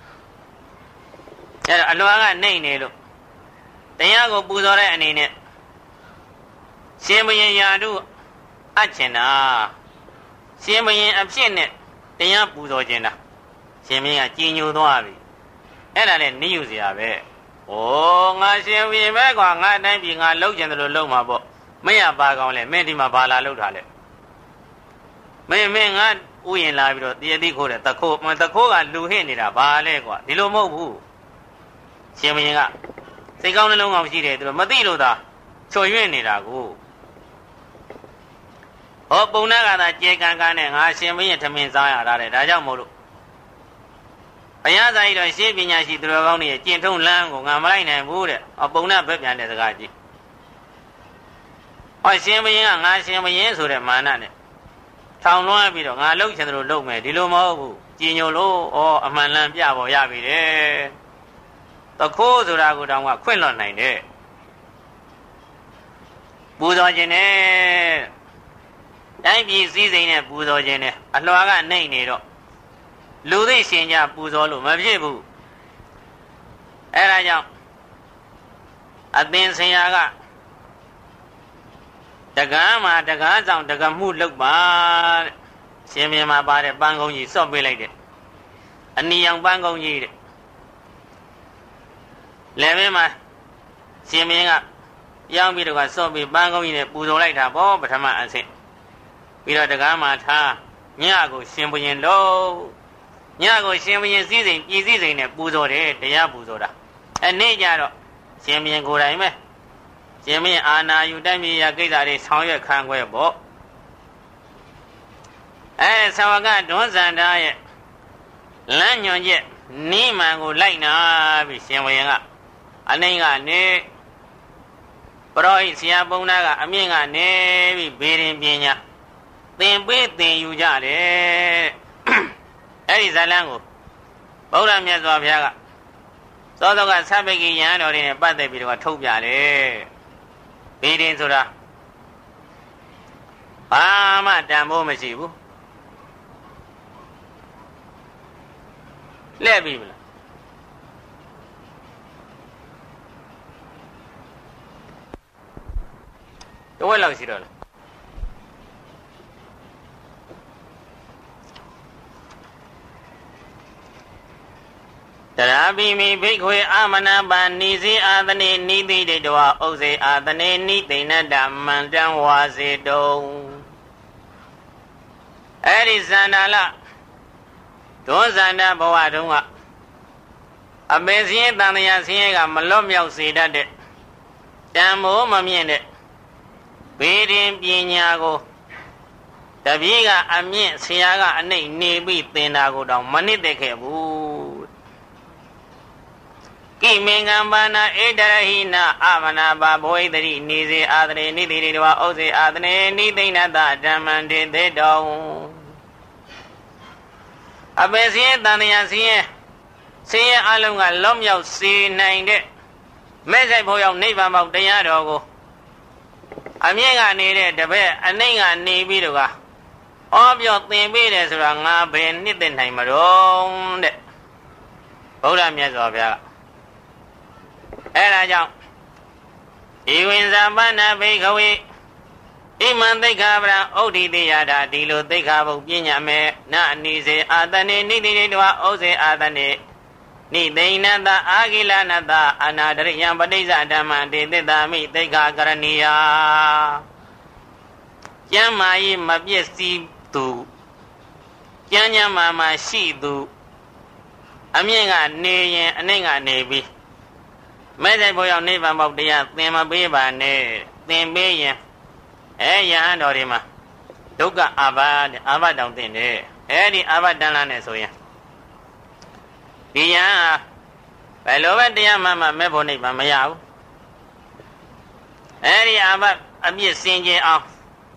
အဲ့တော့အလွားကနေနေလို့တရားကိုပူဇော်တဲ့အနေနဲ့ရှင်ဘုရင်ယာတို့အပ်ချင်တာရှင်ဘုရင်အဖြစ်နဲ့တရားပူဇော်ခြင်းတာရှင်ဘုရင်ကကြည်ညိုသွားပြီအဲ့ဒါနဲ့နိယူစရာပဲဩငါရှင်ဘုရင်ပဲကွာငါအတိုင်းပြည်ငါလှုပ်ကျင်တယ်လို့လှုပ်မှာပေါ့မင်းရပါကောင်းလဲမင်းဒီမှာဘာလာလှုပ်တာလဲမင်းမင်းငါဥယျင်လာပြီးတော့တရတိခိုးတယ်တခိုးတခိုးကလူဟစ်နေတာဘာလဲကွာဒီလိုမဟုတ်ဘူးရှင်ဘုရင်ကစိတ်ကောင်းနှလုံးကောင်းရှိတယ်သူတို့မသိလို့သာချွတ်ရွံ့နေတာကိုဟောပုံနာကသာကြေကံကန်းနဲ့ငါရှင်ဘုရင်ထမင်းစားရတာတဲ့ဒါကြောင့်မို့လို့ဘုရားစာကြီးတော့ရှင်းပညာရှိသူတော်ကောင်းတွေကျင့်ထုံးလမ်းကိုငါမလိုက်နိုင်ဘူးတဲ့အပုံနာဘက်ပြန်တဲ့စကားကြည့်ဟောရှင်ဘုရင်ကငါရှင်ဘုရင်ဆိုတဲ့မာနနဲ့ထောင်လွှမ်းပြီးတော့ငါလှုပ်ချင်တယ်လို့လှုပ်မယ်ဒီလိုမဟုတ်ဘူးကြည်ညိုလို့ဩအမှန်လမ်းပြပေါ်ရပြီတဲ့တခိုးဆိုတာကိုတောင်ကခွင့်လွှတ်နိုင်တယ်ပူဇော်ခြင်းနဲ့တိုင်းပြည်စည်းစိမ်နဲ့ပူဇော်ခြင်းနဲ့အလွှာကနှိမ့်နေတော့လူသိရှင်ကြပူဇော်လို့မဖြစ်ဘူးအဲဒါကြောင့်အသင်ဆရာကတက္ကန်းမှာတက္ကန်းဆောင်တက္ကမှုလုပ်ပါတဲ့ရှင်မြင်မှာပါတဲ့ပန်းကုန်းကြီးစော့ပေးလိုက်တယ်အနီရောင်ပန်းကုန်းကြီးတဲ့လည်းပဲမှာရှင်မြင်ကရောက်ပြီးတော့စော့ပြီးပန်းကုန်းကြီးနဲ့ပူဇော်လိုက်တာပေါ့ပထမအဆင့်ပြီးတော့တက္ကန်းမှာထားညကိုရှင်ဘုရင်လို့ညကိုရှင်ဘုရင်စည်းစိမ်ပြည်စည်းစိမ်နဲ့ပူဇော်တယ်တရားပူဇော်တာအဲနေ့ကျတော့ရှင်ဘုရင်ကိုယ်တိုင်ပဲရှင်ဘုရင်အာနာယူတိုင်းပြည်ရာကိစ္စတွေဆောင်ရွက်ခံခွဲပေါ့အဲဆဝကဒွန်းဇန္တာရဲ့လမ်းညွန်ချက်နိမန်ကိုလိုက်နာပြီးရှင်ဘုရင်ကအနိုင်ကနေပရောဟိတ်ဆရာပုံနာကအမြင့်ကနေပြီးဘေရင်ပညာသင်ပေးသင်ယူကြတယ်အဲ့ဒီဇလံကိုဗုဒ္ဓမြတ်စွာဘုရားကသောသောကသဗ္ဗကိယံတော်တွေနဲ့ပတ်သက်ပြီးတော့ထုတ်ပြတယ်ဘေရင်ဆိုတာဘာမှတန်ဖိုးမရှိဘူးလှည့်ပြီမလားတဝက်လောက်ရှိတော့လားတရာပိမိဘိက္ခွေအာမနာပါနိစီအာသနေနိတိတေတဝဥစ္စေအာသနေနိသိဏတမန္တံဝါစေတုံအဲ့ဒီဇန္တာလဒွန်းဇန္တာဘဝတုန်းကအပင်စင်းတန်တရားစင်းကမလွတ်မြောက်စေတတ်တဲ့တန်မိုးမမြင့်တဲ့ဘေးရင်ပညာကိုတပည့်ကအမြင့်ဆရာကအနှိမ့်နေပြီးသင်တာကိုတောင်မနစ်သက်ခဲ့ဘူးကိမင်္ဂံပါဏဧတရဟိနာအာမနာပါဘဝိတရိနေစေအာသနေနိတိတေတဝဥစ္စေအာသနေနိသိဏတဓမ္မံတေသေတောအပင်စင်းတန်တရားစင်းစင်းရဲ့အလုံးကလွတ်မြောက်စေနိုင်တဲ့မဲ့ဆိုင်ဖို့ရောက်နိဗ္ဗာန်ပေါက်တရားတော်ကိုအမြင့်ကနေတဲ့တပည့်အနှိမ့်ကနေပြီးတော့ကအောပြောသင်ပေးတယ်ဆိုတာငါဘယ်နှစ်သက်နိုင်မလို့တဲ့ဗုဒ္ဓမြတ်စွာဘုရားအဲ့ဒါကြောင့်ဤဝင်္ဇာပဏဘိခဝေဣမံသိက္ခာပရံဩဒိတိယတာဒီလိုသိက္ခာပုဒ်ပညာမဲ့နအနိစေအာတနေနိတိတေတဝဥစ္စေအာတနေနိသိဏတအာကိလနတအနာတရိယံပဋိစ္စဓမ္မတေသစ္စာမိသိက္ခာကရဏီယကျမ်းမာရေးမပြည့်စည်သူကျမ်းကျမ်းမာမာရှိသူအမြင့်ကနေရင်အနှိမ့်ကနေပြီးမဲ့ဆိုင်ဖို့ရောက်နိဗ္ဗာန်ပေါက်တရားသင်မပေးပါနဲ့သင်ပေးရင်အဲယဟန်တော်တွေမှာဒုက္ခအာဘတဲ့အာဘတောင်သင်တယ်အဲဒီအာဘတန်လာနဲ့ဆိုရင်ဒီယဟန်ဟာဘယ်လိုပဲတရားမှမှမဲ့ဖို့နိဗ္ဗာန်မရဘူးအဲဒီအာဘအပြစ်စင်ကြင်အောင်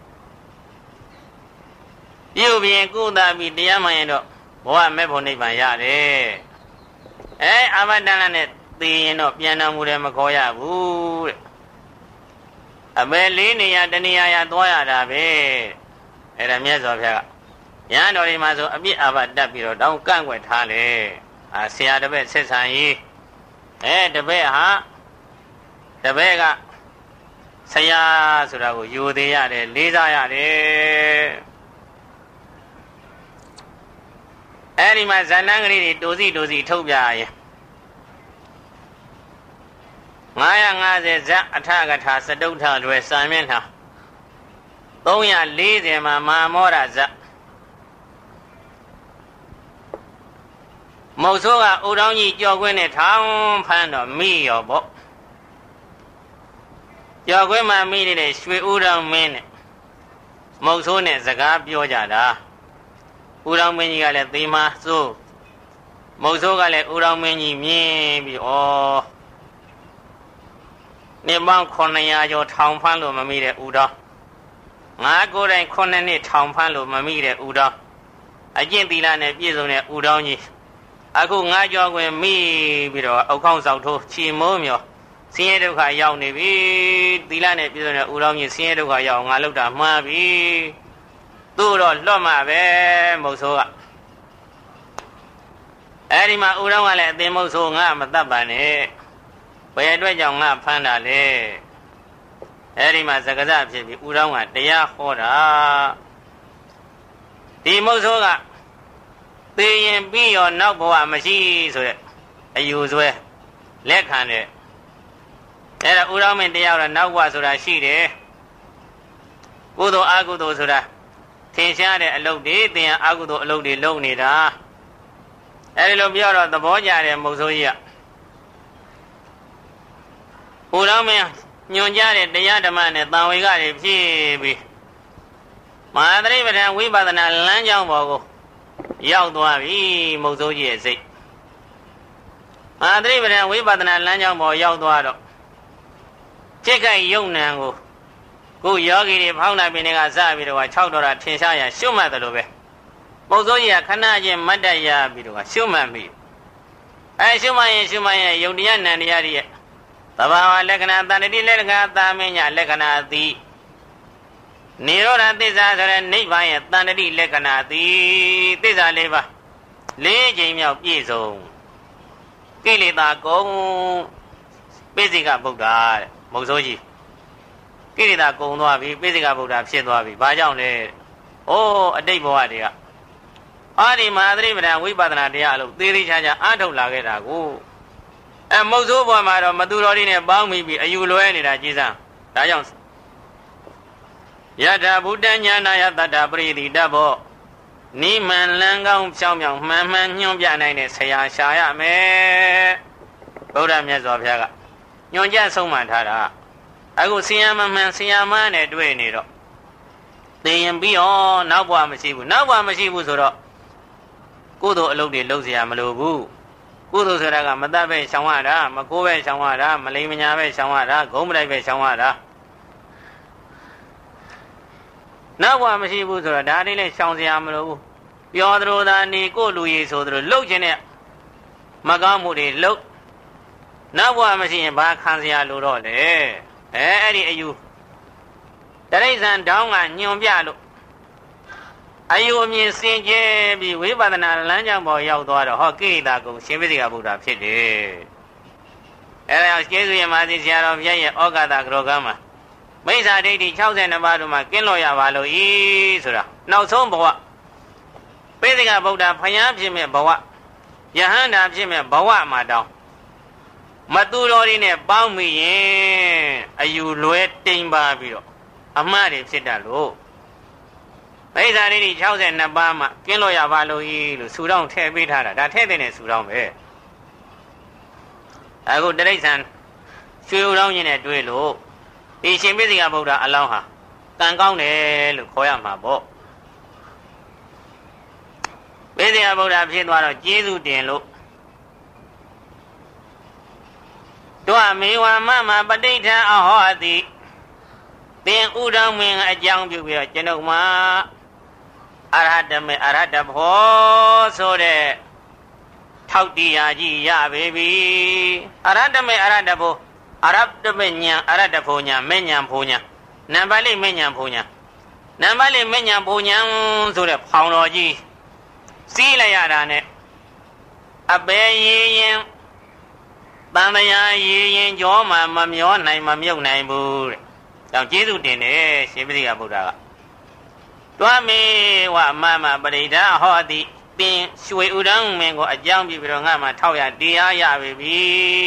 ပြုပြင်ကုသပြီးတရားမှန်ရင်တော့ဘဝမဲ့ဖို့နိဗ္ဗာန်ရတယ်အဲအာဘတန်လာနဲ့သသေရင်တော့ပြန်တော်မူတယ်မခေါ်ရဘူးတဲ့အဘယ်လေးနေရတဏှာရသွားရတာပဲအဲ့ဒါမြတ်စွာဘုရားကရဟန်းတော်တွေမှာဆိုအပြစ်အာဘတက်ပြီးတော့တောင်းကန့်ွက်ထားလေအာဆရာတပည့်ဆက်ဆံရေးအဲတပည့်ဟာတပည့်ကဆရာဆိုတာကိုယူသေးရတယ်လေးစားရတယ်အဲ့ဒီမှာဇဏ္ဍကလေးတွေတိုစီတိုစီထုတ်ပြရင်ငါးရာငါးဆယ်ဇတ်အထကထာစတုထလွယ်စာမျက်နှာသုံးရာလေးဆယ်မှာမဟာမောရဇတ်မုတ်ဆိုးကအိုတောင်းကြီးကြော်ခွင်းနဲ့ထောင်းဖမ်းတော့မိရောပေါ့ကြော်ခွင်းမှာမိနေတဲ့ရွှေဥတောင်းမင်းနဲ့မုတ်ဆိုးနဲ့စကားပြောကြတာဥတောင်းမင်းကြီးကလည်းသေမစိုးမုတ်ဆိုးကလည်းဥတောင်းမင်းကြီးမြင်ပြီးဩနေပေါင်းခုနှစ်ရာကျော်ထောင်ဖမ်းလို့မမိတဲ့ဥတောင်းငါကိုယ်တိုင်ခုနှစ်နှစ်ထောင်ဖမ်းလို့မမိတဲ့ဥတောင်းအကျင့်သီလနဲ့ပြည့်စုံတဲ့ဥတောင်းကြီးအခုငါကြောခွင်မိပြီးတော့အောက်ခေါင်းဆောက်ထိုးချီမိုးမြော်ဆင်းရဲဒုက္ခရောက်နေပြီသီလနဲ့ပြည့်စုံတဲ့ဥတောင်းကြီးဆင်းရဲဒုက္ခရောက်ငါလောက်တာမှားပြီသူ့တော့လွတ်မှာပဲမုတ်ဆိုးကအဲ့ဒီမှာဥတောင်းကလည်းအသင်မုတ်ဆိုးငါမတတ်ပါနဲ့ဘယ်အတွက်ကြောင့်ငါဖမ်းတာလဲအဲ့ဒီမှာစကားစဖြစ်ပြီးဥတောင်းကတရားဟောတာဒီမုတ်ဆိုးကသေရင်ပြီးရောနောက်ဘဝမရှိဆိုတဲ့အယူဆွဲလက်ခံတဲ့အဲ့ဒါဥတောင်းမင်းတရားတော့နောက်ဘဝဆိုတာရှိတယ်ကုသိုလ်အကုသိုလ်ဆိုတာထင်ရှားတဲ့အလုပ်တွေသင်အကုသိုလ်အလုပ်တွေလုပ်နေတာအဲ့ဒီလိုပြောတော့သဘောကျတဲ့မုတ်ဆိုးကြီးကဥတောင်းမင်းညွန်ကြတဲ့တရားဓမ္မနဲ့တန်ဝေကတွေဖြည့်ပြီးမဟာသတိပဋ္ဌာန်ဝိပဿနာလမ်းကြောင်းပေါ်ကိုရောက်သွားပြီမုတ်ဆိုးကြီးရဲ့စိတ်မဟာသတိပဋ္ဌာန်ဝိပဿနာလမ်းကြောင်းပေါ်ရောက်သွားတော့จิตခိုက်ယုံနံကိုကိုယောဂီတွေဖောင်းနိုင်ပင်တွေကစပြီးတော့၆တော်တာထင်ရှားရရှုမှတ်တယ်လို့ပဲမုတ်ဆိုးကြီးကခဏချင်းမတ်တရပြီးတော့ရှုမှတ်ပြီအဲရှုမှတ်ရင်ရှုမှတ်ရင်ယုံတရားနံတရားတွေရဲ့သဘာဝလက္ခဏာတဏ္ဍတိလက္ခဏာသာမညလက္ခဏာသည်နိရောဓသစ္စာဆိုတဲ့နိဗ္ဗာန်ရဲ့တဏ္ဍတိလက္ခဏာသည်သစ္စာလေးပါလေးချိန်မြောက်ပြည့်စုံကိလေသာကုန်ပိစိကဗုဒ္ဓတဲ့မုတ်ဆိုးကြီးကိလေသာကုန်သွားပြီပိစိကဗုဒ္ဓဖြစ်သွားပြီဘာကြောင့်လဲအိုးအတိတ်ဘဝတွေကအာဒီမဟာသတိပဋ္ဌာန်ဝိပဿနာတရားအလို့သေသေးချာချာအားထုတ်လာခဲ့တာကိုအဲမုတ်ဆိုးဘဝမှာတော့မသူတော်လေးနဲ့ပေါင်းမိပြီးအယူလွဲနေတာကြည်စမ်းဒါကြောင့်ယထာဘုဒ္ဓဉာဏယတတ္တပရိတိတဘောနိမန်လန်းကောင်းဖြောင်းဖြောင်းမှန်မှန်ညွှန်ပြနိုင်တဲ့ဆရာရှာရမယ်ဗုဒ္ဓမြတ်စွာဘုရားကညွှန်ကြားဆုံးမထားတာအခုဆရာမမှန်ဆရာမနဲ့တွေ့နေတော့သိရင်ပြီးရောနောက်ဘဝမရှိဘူးနောက်ဘဝမရှိဘူးဆိုတော့ကိုယ်တို့အလုပ်တွေလုပ်เสียမလိုဘူးကုသိုလ်ဆိုတာကမတတ်ပဲရှောင်ရတာမကိုးပဲရှောင်ရတာမလိမ်မညာပဲရှောင်ရတာဂုံးမလိုက်ပဲရှောင်ရတာနောက်ဘဝမရှိဘူးဆိုတော့ဒါလေးလည်းရှောင်စရာမလိုဘူးပြောသလိုသာနေကိုလူကြီးဆိုသလိုလှုပ်ခြင်းနဲ့မကောင်းမှုတွေလှုပ်နောက်ဘဝမရှိရင်ဘာခံစရာလိုတော့လဲအဲအဲ့ဒီအယူတရိစ္ဆာန်တောင်းကညွန်ပြလို့အယူအမြင်စင်ကြဲပြီးဝိပဿနာလမ်းကြောင်းပေါ်ရောက်သွားတော့ဟောကိလေသာကုန်ရှင်ပိစိကဗုဒ္ဓဖြစ်တယ်အဲဒါကျေးဇူးရမသိဆရာတော်ဘုရားရဲ့ဩဃာတကရောကမ်းမှာမိစ္ဆာဒိဋ္ဌိ၆၂ပါးတို့မှာကင်းလို့ရပါလို့ဤဆိုတာနောက်ဆုံးဘဝပိစိကဗုဒ္ဓဖယားဖြစ်မဲ့ဘဝယဟန္တာဖြစ်မဲ့ဘဝမှာတောင်းမတူတော်တွေနဲ့ပေါင်းမိရင်အယူလွဲတိမ်ပါပြီးတော့အမှားတွေဖြစ်တတ်လို့မိစ္ဆာဒိဋ္ဌိ၆၂ပါးမှာကင်းလို့ရပါလို့ဤလို့ဆူတောင်းထည့်ပေးထားတာဒါထည့်တဲ့ဆူတောင်းပဲအခုတိရစ္ဆာန်ရွှေဥတောင်းကြီးနဲ့တွေ့လို့ဒီရှင်ပိစိကဗုဒ္ဓအလောင်းဟာကံကောင်းတယ်လို့ခေါ်ရမှာပေါ့ပိစိကဗုဒ္ဓဖြစ်သွားတော့ကျေးဇူးတင်လို့တို့အမေဝါမမပဋိဋ္ဌာအဟောတိသင်ဥတောင်းမင်းအကြောင်းပြုပြီးတော့ကျွန်ုပ်မှာအရဟတမေအရဟတဘောဆိုတဲ့ထထောက်တရားကြီးရပေပြီအရဟတမေအရဟတဖို့အရဟတမေညာအရဟတဖို့ညာမေညာဖို့ညာနံပါတ်လေးမေညာဖို့ညာနံပါတ်လေးမေညာဖို့ညာဆိုတဲ့ဖောင်တော်ကြီးစီးလိုက်ရတာနဲ့အပေရေးရင်တန်တရားရေးရင်ကြောမှမမျောနိုင်မမြုပ်နိုင်ဘူးတဲ့။ကြောင့်ကျေးဇူးတင်တယ်ရှင်ပတိကဗုဒ္ဓကတွားမေဝမမပရိဒဟောတိပင်ရွှေဥဒန်းမင်းကိုအကြောင်းပြပြီးတော့ငါမှထောက်ရတရားရပြီပြီ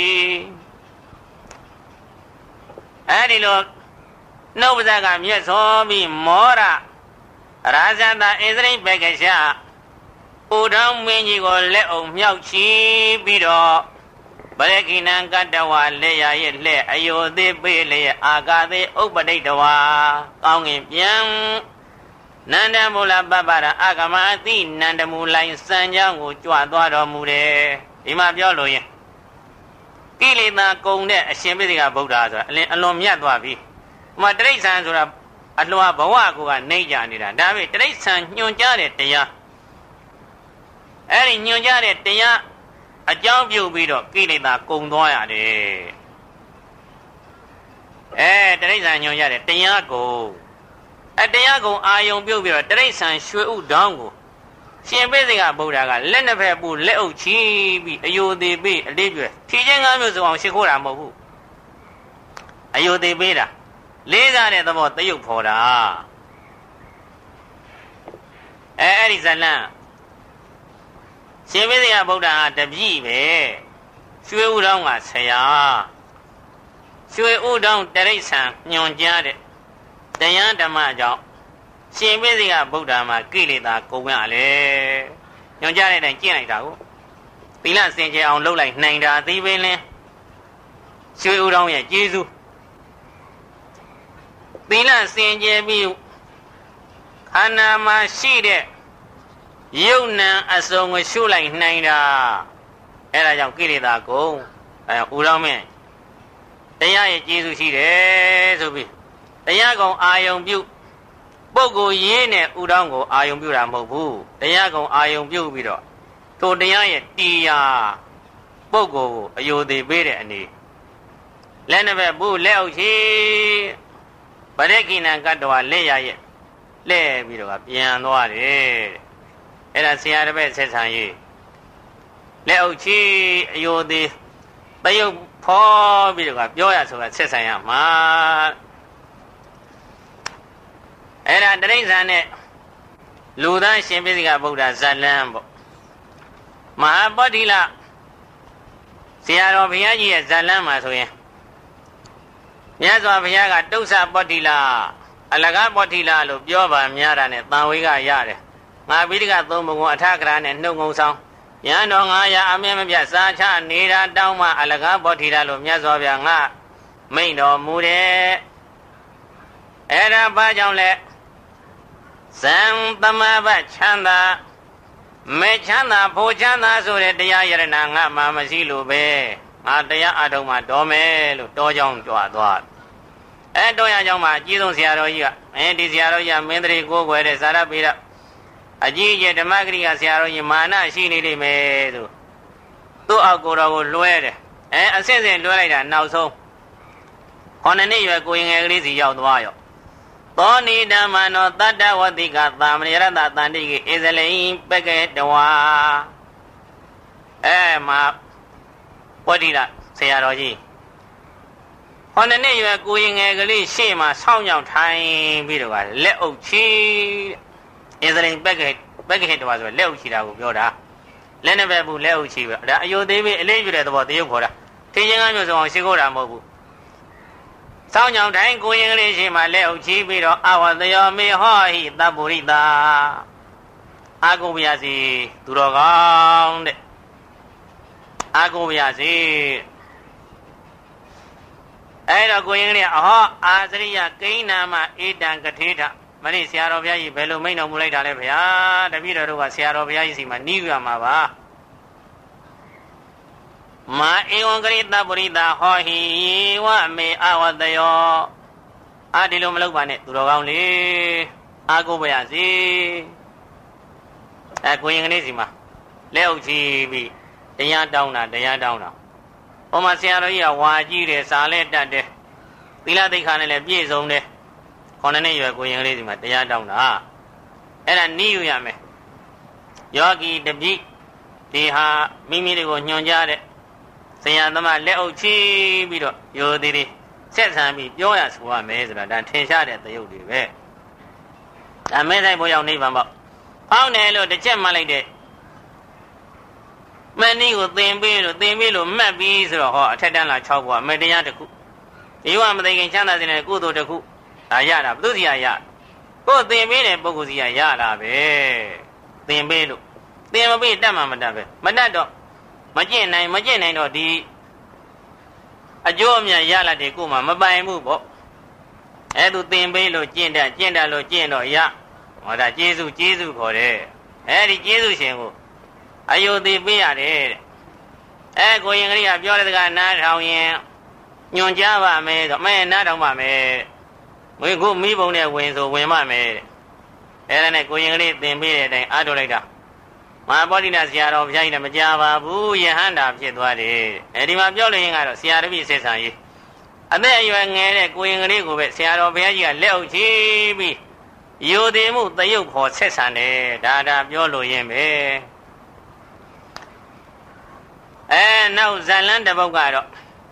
။အဲဒီလိုနှုတ်ပါးကမြတ်စောပြီးမောရရာဇန္တာဣသရိပက္ခရှာဥဒန်းမင်းကြီးကိုလက်အုံမြောက်ချီပြီးတော့ပရခိဏံကတ္တဝါလက်ရရဲ့လက်အယောသေးပေးလျက်အာကာသေးဥပ္ပဒိတဝါကောင်းငင်ပြန်နန္ဒမူလပပ္ပရအကမအတိနန္ဒမူလိုင်းစံကြောင်းကိုကြွသွားတော်မူတယ်ဒီမှာပြောလို့ရင်ကိလေသာကုန်တဲ့အရှင်ပိစိကဗုဒ္ဓဆိုတာအလင်းအလွန်မြတ်သွားပြီဟိုမှာတိရစ္ဆာန်ဆိုတာအလွန်ဘဝကိုကနေကြနေတာဒါပေမဲ့တိရစ္ဆာန်ညွန်ကြားတဲ့တရားအဲ့ဒီညွန်ကြားတဲ့တရားအကြောင်းပြုပြီးတော့ကိလေသာကုန်သွားရတယ်အဲတိရစ္ဆာန်ညွန်ရတယ်တရားကိုအတရားကိုအာယုံပြုပြီးတော့တိရစ္ဆာန်ရွှေဥတောင်းကိုရှင်ပိစိကဗုဒ္ဓကလက်နှစ်ဖက်ပူလက်အုပ်ချီပြီးအယိုသေးပေးအလေးပြဖြည့်ချင်းငါးမျိုးစုံအောင်ရှ िख ိုးတာမဟုတ်ဘူးအယိုသေးပေးတာလေးစားတဲ့သဘောတရုပ်ဖော်တာအဲအဲ့ဒီဇလံရှင်ပိစိကဗုဒ္ဓဟာတပည့်ပဲရွှေဥတောင်းကဆရာရွှေဥတောင်းတိရစ္ဆာန်ညွန်ကြားတဲ့တရားဓမ္မကြောင့်ရှင်ပိစိကဗုဒ္ဓမှာကိလေသာကုန်ရလေညွန်ကြားတဲ့အတိုင်းကျင့်လိုက်တာကိုသီလစင်ကြယ်အောင်လုပ်လိုက်နိုင်တာသိပင်လင်းရွှေဥတောင်းရဲ့ကျေးဇူးသီလစင်ကြယ်ပြီးခန္ဓာမှာရှိတဲ့ယုံနံအစုံကိုရှုလိုက်နိုင်တာအဲ့ဒါကြောင့်ကိလေသာကုန်အဲဥတောင်းမင်းတရားရဲ့ကျေးဇူးရှိတယ်ဆိုပြီးတရားကောင်အာယုံပြုပုဂ္ဂိုလ်ရင်းနဲ့ဥတောင်းကိုအာယုံပြုတာမဟုတ်ဘူးတရားကောင်အာယုံပြုပြီးတော့ထိုတရားရဲ့တရားပုဂ္ဂိုလ်ကိုအယိုသေးပေးတဲ့အနေလက်နှစ်ဘက်ဘူးလက်အုပ်ရှိပရိခိဏကတ္တဝါလက်ရရဲ့လဲပြီးတော့ပြန်သွားတယ်အဲ့ဒါဆရာတစ်ပည့်ဆက်ဆံရေးလက်အုပ်ချီအယိုသေးတယုတ်ဖော်ပြီးတော့ပြောရဆိုတာဆက်ဆံရမှာအဲ့ဒါတိရစ္ဆာန်နဲ့လူသားရှင်ပိစိကဗုဒ္ဓဇလံပေါ့မဟာပောဓိလဆရာတော်ဘုရားကြီးရဲ့ဇလံမှာဆိုရင်မြတ်စွာဘုရားကတုစ္ဆပောဓိလအလကားပောဓိလလို့ပြောပါများတာနဲ့တန်ဝေကရတယ်ငါပိဋကသုံးပုံအထကရာနဲ့နှုတ်ငုံဆောင်ရဟန်းတော်ငါရအမြဲမပြတ်စာချနေတာတောင်းမှအလကားပောဓိလလို့မြတ်စွာဘုရားငါမိန့်တော်မူတယ်အဲ့ဒါဘာကြောင့်လဲဇံသမဘချမ်းသာမေချမ်းသာဖို့ချမ်းသာဆိုတဲ့တရားယရဏငါမှမရှိလို့ပဲငါတရားအထုံးမှတော်မယ်လို့တောကြောင်းကြွားသွားအဲတောရကြောင်းမှာအကြီးဆုံးဆရာတော်ကြီးကအဲဒီဆရာတော်ကြီးကမင်းတရီကိုးကွယ်တဲ့ဇာရပိရအကြီးအကျယ်ဓမ္မဂရိကဆရာတော်ကြီးမာနရှိနေလိမ့်မယ်ဆိုသူ့အောက်ကိုယ်တော်ကိုလွှဲတယ်အဲအစစ်စစ်လွှဲလိုက်တာနောက်ဆုံးခေါင်းနှစ်ရွယ်ကိုရင်ငယ်ကလေးစီရောက်သွားရောသောနိဓမ္မနောတတ္တဝတိကသာမဏေရတ္တတန္တိကိဣဇလိံပက္ကေတဝါအဲမှာပောဓိလဆရာတော်ကြီးဟောနှစ်ရွယ်ကိုရင်ငယ်ကလေးရှေ့မှာဆောင်းကြောင်ထိုင်ပြီးတော့လက်အုပ်ချီဣဇလိံပက္ကေပက္ကေတဝါဆိုလက်အုပ်ချီတာကိုပြောတာလက်နဲ့ပဲဘူးလက်အုပ်ချီပဲဒါအယုသေးပေးအလေးပြုတဲ့သဘောတရုပ်ခေါ်တာထင်းချင်းကားမျိုးစုံအောင်ရှင်းခိုးတာမဟုတ်ဘူးဆောင်းကြောင်တိုင်းကိုရင်ကလေးရှိမှလက်အုပ်ချီပြီးတော့အဝတယောမေဟောဟိတပုရိတာအာကုပယစီသူတော်ကောင်းတဲ့အာကုပယစီအဲ့တော့ကိုရင်ကလေးအဟောအာစရိယကိဏ္ဏမဧတံကထေထမနေ့ဆရာတော်ဘုရားကြီးဘယ်လိုမိန့်တော်မူလိုက်တာလဲဗျာတပည့်တော်တို့ကဆရာတော်ဘုရားကြီးစီမှာနီးကြမှာပါမာဧဝံဂရိတပုရိတာဟောဟိဝမေအဝတယောအာဒီလိုမလုပ်ပါနဲ့သူတော်ကောင်းလေအာကိုပရစီအဲကိုရင်ကလေးစီမှာလက်အုပ်ချီပြီးတရားတောင်းတာတရားတောင်းတာဟောမှာဆရာတော်ကြီးကဝါကြီးတယ်စာလဲတတ်တယ်သီလသိက္ခာနဲ့လည်းပြည့်စုံတယ်ခေါင်းနဲ့ရွယ်ကိုရင်ကလေးဒီမှာတရားတောင်းတာအဲ့ဒါနီးယူရမယ်ယောဂီတပိဒီဟာမိမိတွေကိုညွှန်ကြားတဲ့ဆရာသမားလက်အုပ်ချီးပြီးတော့ယောသေးသေးဆက်ဆံပြီးပြောရဆိုရမယ်ဆိုတာဒါထင်ရှားတဲ့သရုပ်တွေပဲဒါမဲဆိုင်ဘုရားနိဗ္ဗာန်ပေါ့ဖောင်းတယ်လို့တစ်ချက်မှလိုက်တဲ့မဏိကိုသင်ပေးလို့သင်ပေးလို့မှတ်ပြီးဆိုတော့ဟောအထက်တန်းလာ၆ဘွားမေတ္တရားတစ်ခုဒီဝမသိခင်ချမ်းသာစေတဲ့ကုသိုလ်တစ်ခုဒါရတာဘုသူစီရရကိုသင်ပေးတဲ့ပုဂ္ဂိုလ်စီရရတာပဲသင်ပေးလို့သင်မပေးတတ်မှမတတ်ပဲမတတ်တော့မကျင့်နိုင်မကျင့်နိုင်တော့ဒီအကျိုးအမြတ်ရလာတဲ့ကိုမှမပိုင်ဘူးပေါ့အဲသူသင်ပေးလို့ကျင့်တတ်ကျင့်တတ်လို့ကျင့်တော့ရဟောဒါကျေးဇူးကျေးဇူးခေါ်တယ်အဲဒီကျေးဇူးရှင်ကိုအယုသိပေးရတယ်တဲ့အဲကိုရင်ကလေးကပြောတဲ့စကားနားထောင်ရင်ညွန်ကြားပါမယ်ဆိုမဲနားထောင်ပါမယ်ဝေခုမိဘုံနဲ့ဝင်ဆိုဝင်ပါမယ်တဲ့အဲဒါနဲ့ကိုရင်ကလေးသင်ပေးတဲ့အတိုင်းအားထုတ်လိုက်တာမဟာပောဓိနာဆရာတော်ဘုရားကြီးလည်းမကြပါဘူးယဟန္တာဖြစ်သွားတယ်အဲဒီမှာပြောလို့ရင်ကတော့ဆရာတပည့်ဆက်ဆံရေးအသက်အရွယ်ငယ်တဲ့ကိုရင်ကလေးကိုပဲဆရာတော်ဘုရားကြီးကလက်အုပ်ချီးပြီးယိုသေးမှုသရုပ်ခေါ်ဆက်ဆံတယ်ဒါဒါပြောလို့ရင်ပဲအဲနောက်ဇလန်းတစ်ပုဒ်ကတော့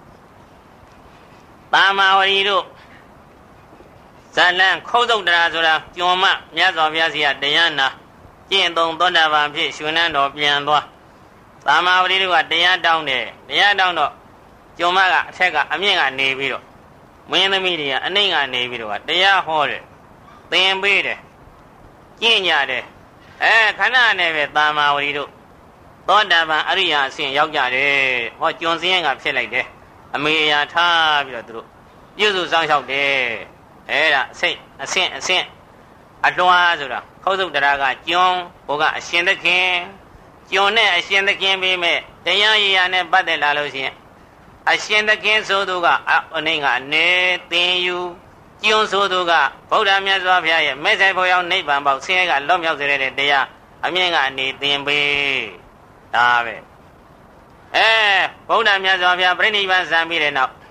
သာမာဝရီတို့ဇလန်းခုတ်သုတ်တရာဆိုတာကျွံမမြတ်စွာဘုရားစီကတရားနာကျင့်သုံးသောတာပန်ဖြစ်ရှင်နန်းတော်ပြန်သွားသာမာဝရီတို့ကတရားတောင်းတယ်တရားတောင်းတော့ကျွံမကအထက်ကအမြင့်ကနေပြီးတော့မင်းသမီးတွေကအနှိမ့်ကနေပြီးတော့တရားဟောတယ်သင်ပေးတယ်ကျင့်ကြတယ်အဲခဏနဲ့ပဲသာမာဝရီတို့သောတာပန်အရိယာအဆင့်ရောက်ကြတယ်ဟောကျွံစင်းကဖြစ်လိုက်တယ်အမေရာထားပြီးတော့သူတို့ပြုစုစောင့်ရှောက်တယ်အဲဒါအစိတ်အဆင့်အဆင့်အလွှားဆိုတာခေါသုတ်တရားကကျွံဘုကအရှင်သခင်ကျွံနဲ့အရှင်သခင်ပြီးမဲ့တရားရည်ရနဲ့ပတ်သက်လာလို့ရှိရင်အရှင်သခင်ဆိုသူကအနိမ့်ကနေသင်ယူကျွံဆိုသူကဗုဒ္ဓမြတ်စွာဘုရားရဲ့မဲ့ဆိုင်ဖို့ရောက်နိဗ္ဗာန်ပေါက်ဆင်းရဲကလွတ်မြောက်စေတဲ့တရားအမြင့်ကနေသင်ပေးဒါပဲအဲဗုဒ္ဓမြတ်စွာဘုရားပြိဋိဘံစံပြီးတဲ့နောက်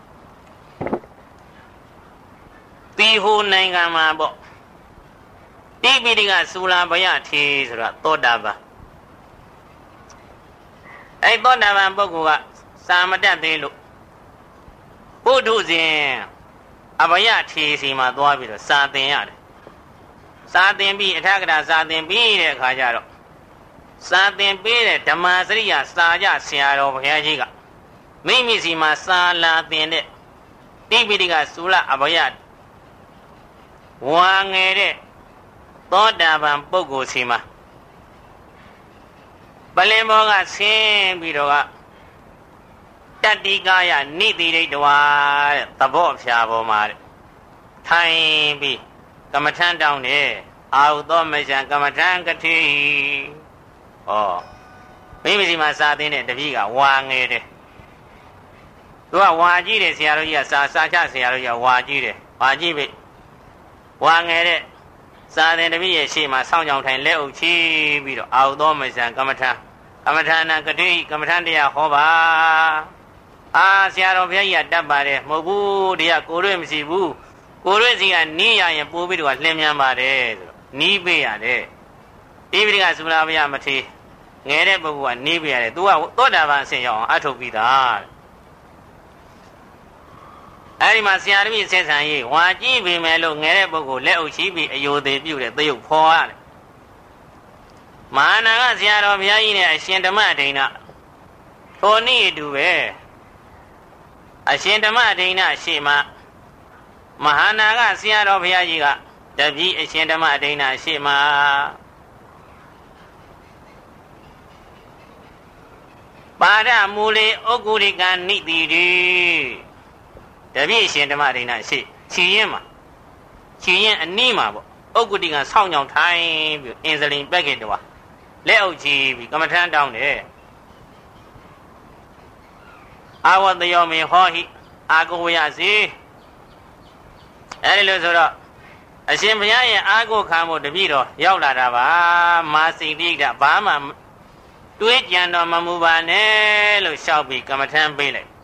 တီဟူနိုင်ငံမှာပေါ့တိပိဋကစူလာဘယထေဆိုတာသောတာပန်အဲသောတာပန်ပုဂ္ဂိုလ်ကစာမတတ်သေးလို့ပုထုဇဉ်အဘယထေစီမှာသွားပြီးတော့စာသင်ရတယ်စာသင်ပြီးအထက်ကရာစာသင်ပြီးတဲ့အခါကျတော့စာသင်ပေးတဲ့ဓမ္မစရိယစာကြဆရာတော်ဘုရားကြီးကမိမိစီမှာစာလာသင်တဲ့တိပိဋကစူလအဘယဝါငယ်တဲ့သောတာပန်ပုဂ္ဂိုလ်စီမှာပလင်ဘောကဆင်းပြီးတော့ကတတ္တိကာယနိတိရိတဝါတဲ့သဘောဖြာပေါ်မှာတဲ့ထိုင်ပြီးကမ္မထံတောင်းတယ်အာဟုသောမရှံကမ္မထံကတိဩမိမိစီမှာစာသင်တဲ့တပည့်ကဝါငယ်တယ်သူကဝါကြီးတယ်ဆရာတော်ကြီးကစာစာချဆရာတော်ကြီးကဝါကြီးတယ်ဝါကြီးပြီဝါငယ်တဲ့စာသင်တပည့်ရဲ့ရှေ့မှာဆောင်းကြောင်ထိုင်လက်အုပ်ချီးပြီးတော့အာဟုသောမရှံကမ္မထံကမ္မထံကတိကမ္မထံတရားဟောပါအာဆရာတော်ဘုရားကြီးကတတ်ပါတယ်မဟုတ်ဘူးတရားကိုရွေ့မရှိဘူးကိုရွေ့စီကနီးရရင်ပိုးပြီးတော့လှင်းမြန်းပါတယ်ဆိုတော့နီးပေးရတယ်တိပိဋကစူလာဘုရားမထေငယ်တဲ့ပုဂ္ဂိုလ်ကနီးပေးရတယ်သူကသောတာပန်အဆင့်ရောက်အောင်အထုတ်ပြီးသားအဲဒီမှာဆရာတပည့်ဆက်ဆံရေးဝါကြည့်ပြီမယ်လို့ငယ်တဲ့ပုဂ္ဂိုလ်လက်အုပ်ချီးပြီးအယိုသေးပြုတဲ့သရုပ်ဖော်ရတယ်မဟာနာကဆရာတော်ဘုရားကြီးနဲ့အရှင်ဓမ္မဒိဏထိုနည်းအတူပဲအရှင်ဓမ္မဒိဏရှေ့မှာမဟာနာကဆရာတော်ဘုရားကြီးကတပည့်အရှင်ဓမ္မဒိဏရှေ့မှာပါရမူလေဩဂုရိကနိတိတိတပည့်အရှင်ဓမ္မဒိဏရှေ့ခြေရင်မှာခြေရင်အနီးမှာပေါ့ဩဂုတိကဆောင်းကြောင်ထိုင်ပြီးအင်ဇလင်ပက်ကင်တော်လက်အုပ်ကြည့်ပြီးကမ္မထံတောင်းတယ်အာဝတ္တယောမေဟောဟိအာကိုဝရစီအဲဒီလိုဆိုတော့အရှင်ဘုရားရဲ့အာကိုခံဖို့တပည့်တော်ရောက်လာတာပါမာစိတိကဘာမှတွေးကြံတော်မမူပါနဲ့လို့လျှောက်ပြီးကမ္မထမ်းပေးလိုက်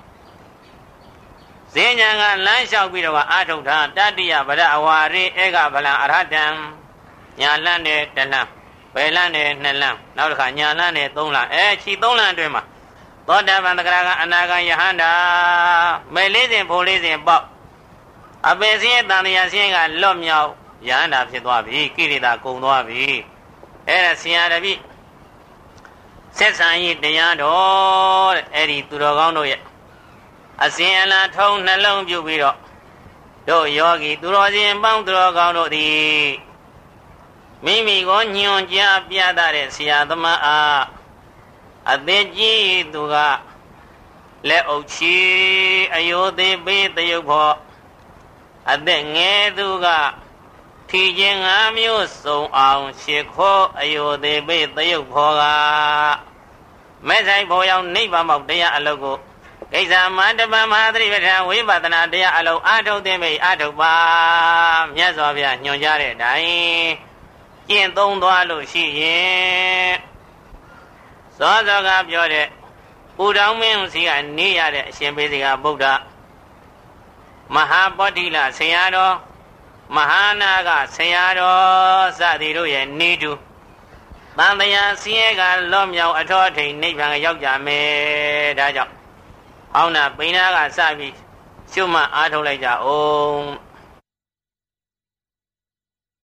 ဈဉ္ညာကလမ်းလျှောက်ပြီးတော့အာထုတ်တာတတိယဗရအဝါရိဧကဗလံအရဟတံညာလန်းနဲ့တလန်းဘယ်လန်းနဲ့နှစ်လန်းနောက်တစ်ခါညာလန်းနဲ့သုံးလန်းအဲခြေသုံးလန်းအတွင်းမှာသောတာပန်တဂရကအနာဂံယဟန္တာမဲလေးစဉ်ဖိုလေးစဉ်ပေါက်အပေစင်းရဲ့တန်တရားစင်းကလွတ်မြောက်ယဟန္တာဖြစ်သွားပြီကိရိတာကုန်သွားပြီအဲ့ဒါဆရာတပည့်ဆက်ဆံရေးတရားတော်တဲ့အဲ့ဒီသူတော်ကောင်းတို့ရဲ့အစဉ်အလာထုံးနှလုံးပြုပြီးတော့တို့ယောဂီသူတော်စင်ပေါင်းသူတော်ကောင်းတို့သည်မိမိကိုညွန်ကြားပြသတဲ့ဆရာသမားအားအသက်ကြီးသူကလက်အုပ်ချီအယိုသေးပေးတယုတ်ဖို့အသက်ငယ်သူကထီချင်းငါမျိုးစုံအောင်ရှ िख ောအယိုသေးပေးတယုတ်ဖို့ကမဲ့ဆိုင်ဖို့ရောက်နိဗ္ဗာန်မောက်တရားအလုပ်ကိုကိစ္စမန္တပမဟာသတိပဋ္ဌာန်ဝိပဿနာတရားအလုံးအာထုတ်သိမိအာထုတ်ပါမြတ်စွာဘုရားညွှန်ကြားတဲ့အတိုင်းကျင့်သုံးသွားလို့ရှိရင်စောစောကပြောတဲ့ပူတောင်းမင်းစီကနေရတဲ့အရှင်ဘေစီကဗုဒ္ဓမဟာပောတိလဆရာတော်မဟာနာကဆရာတော်စသည်တို့ရဲ့နေတူတန်တရားစည်းရဲကလော့မြောက်အထောထိန်နိဗ္ဗာန်ရောက်ကြမယ်ဒါကြောင့်ဟောင်းနာပိဏာကစပြီးရှုမှတ်အားထုတ်လိုက်ကြအောင်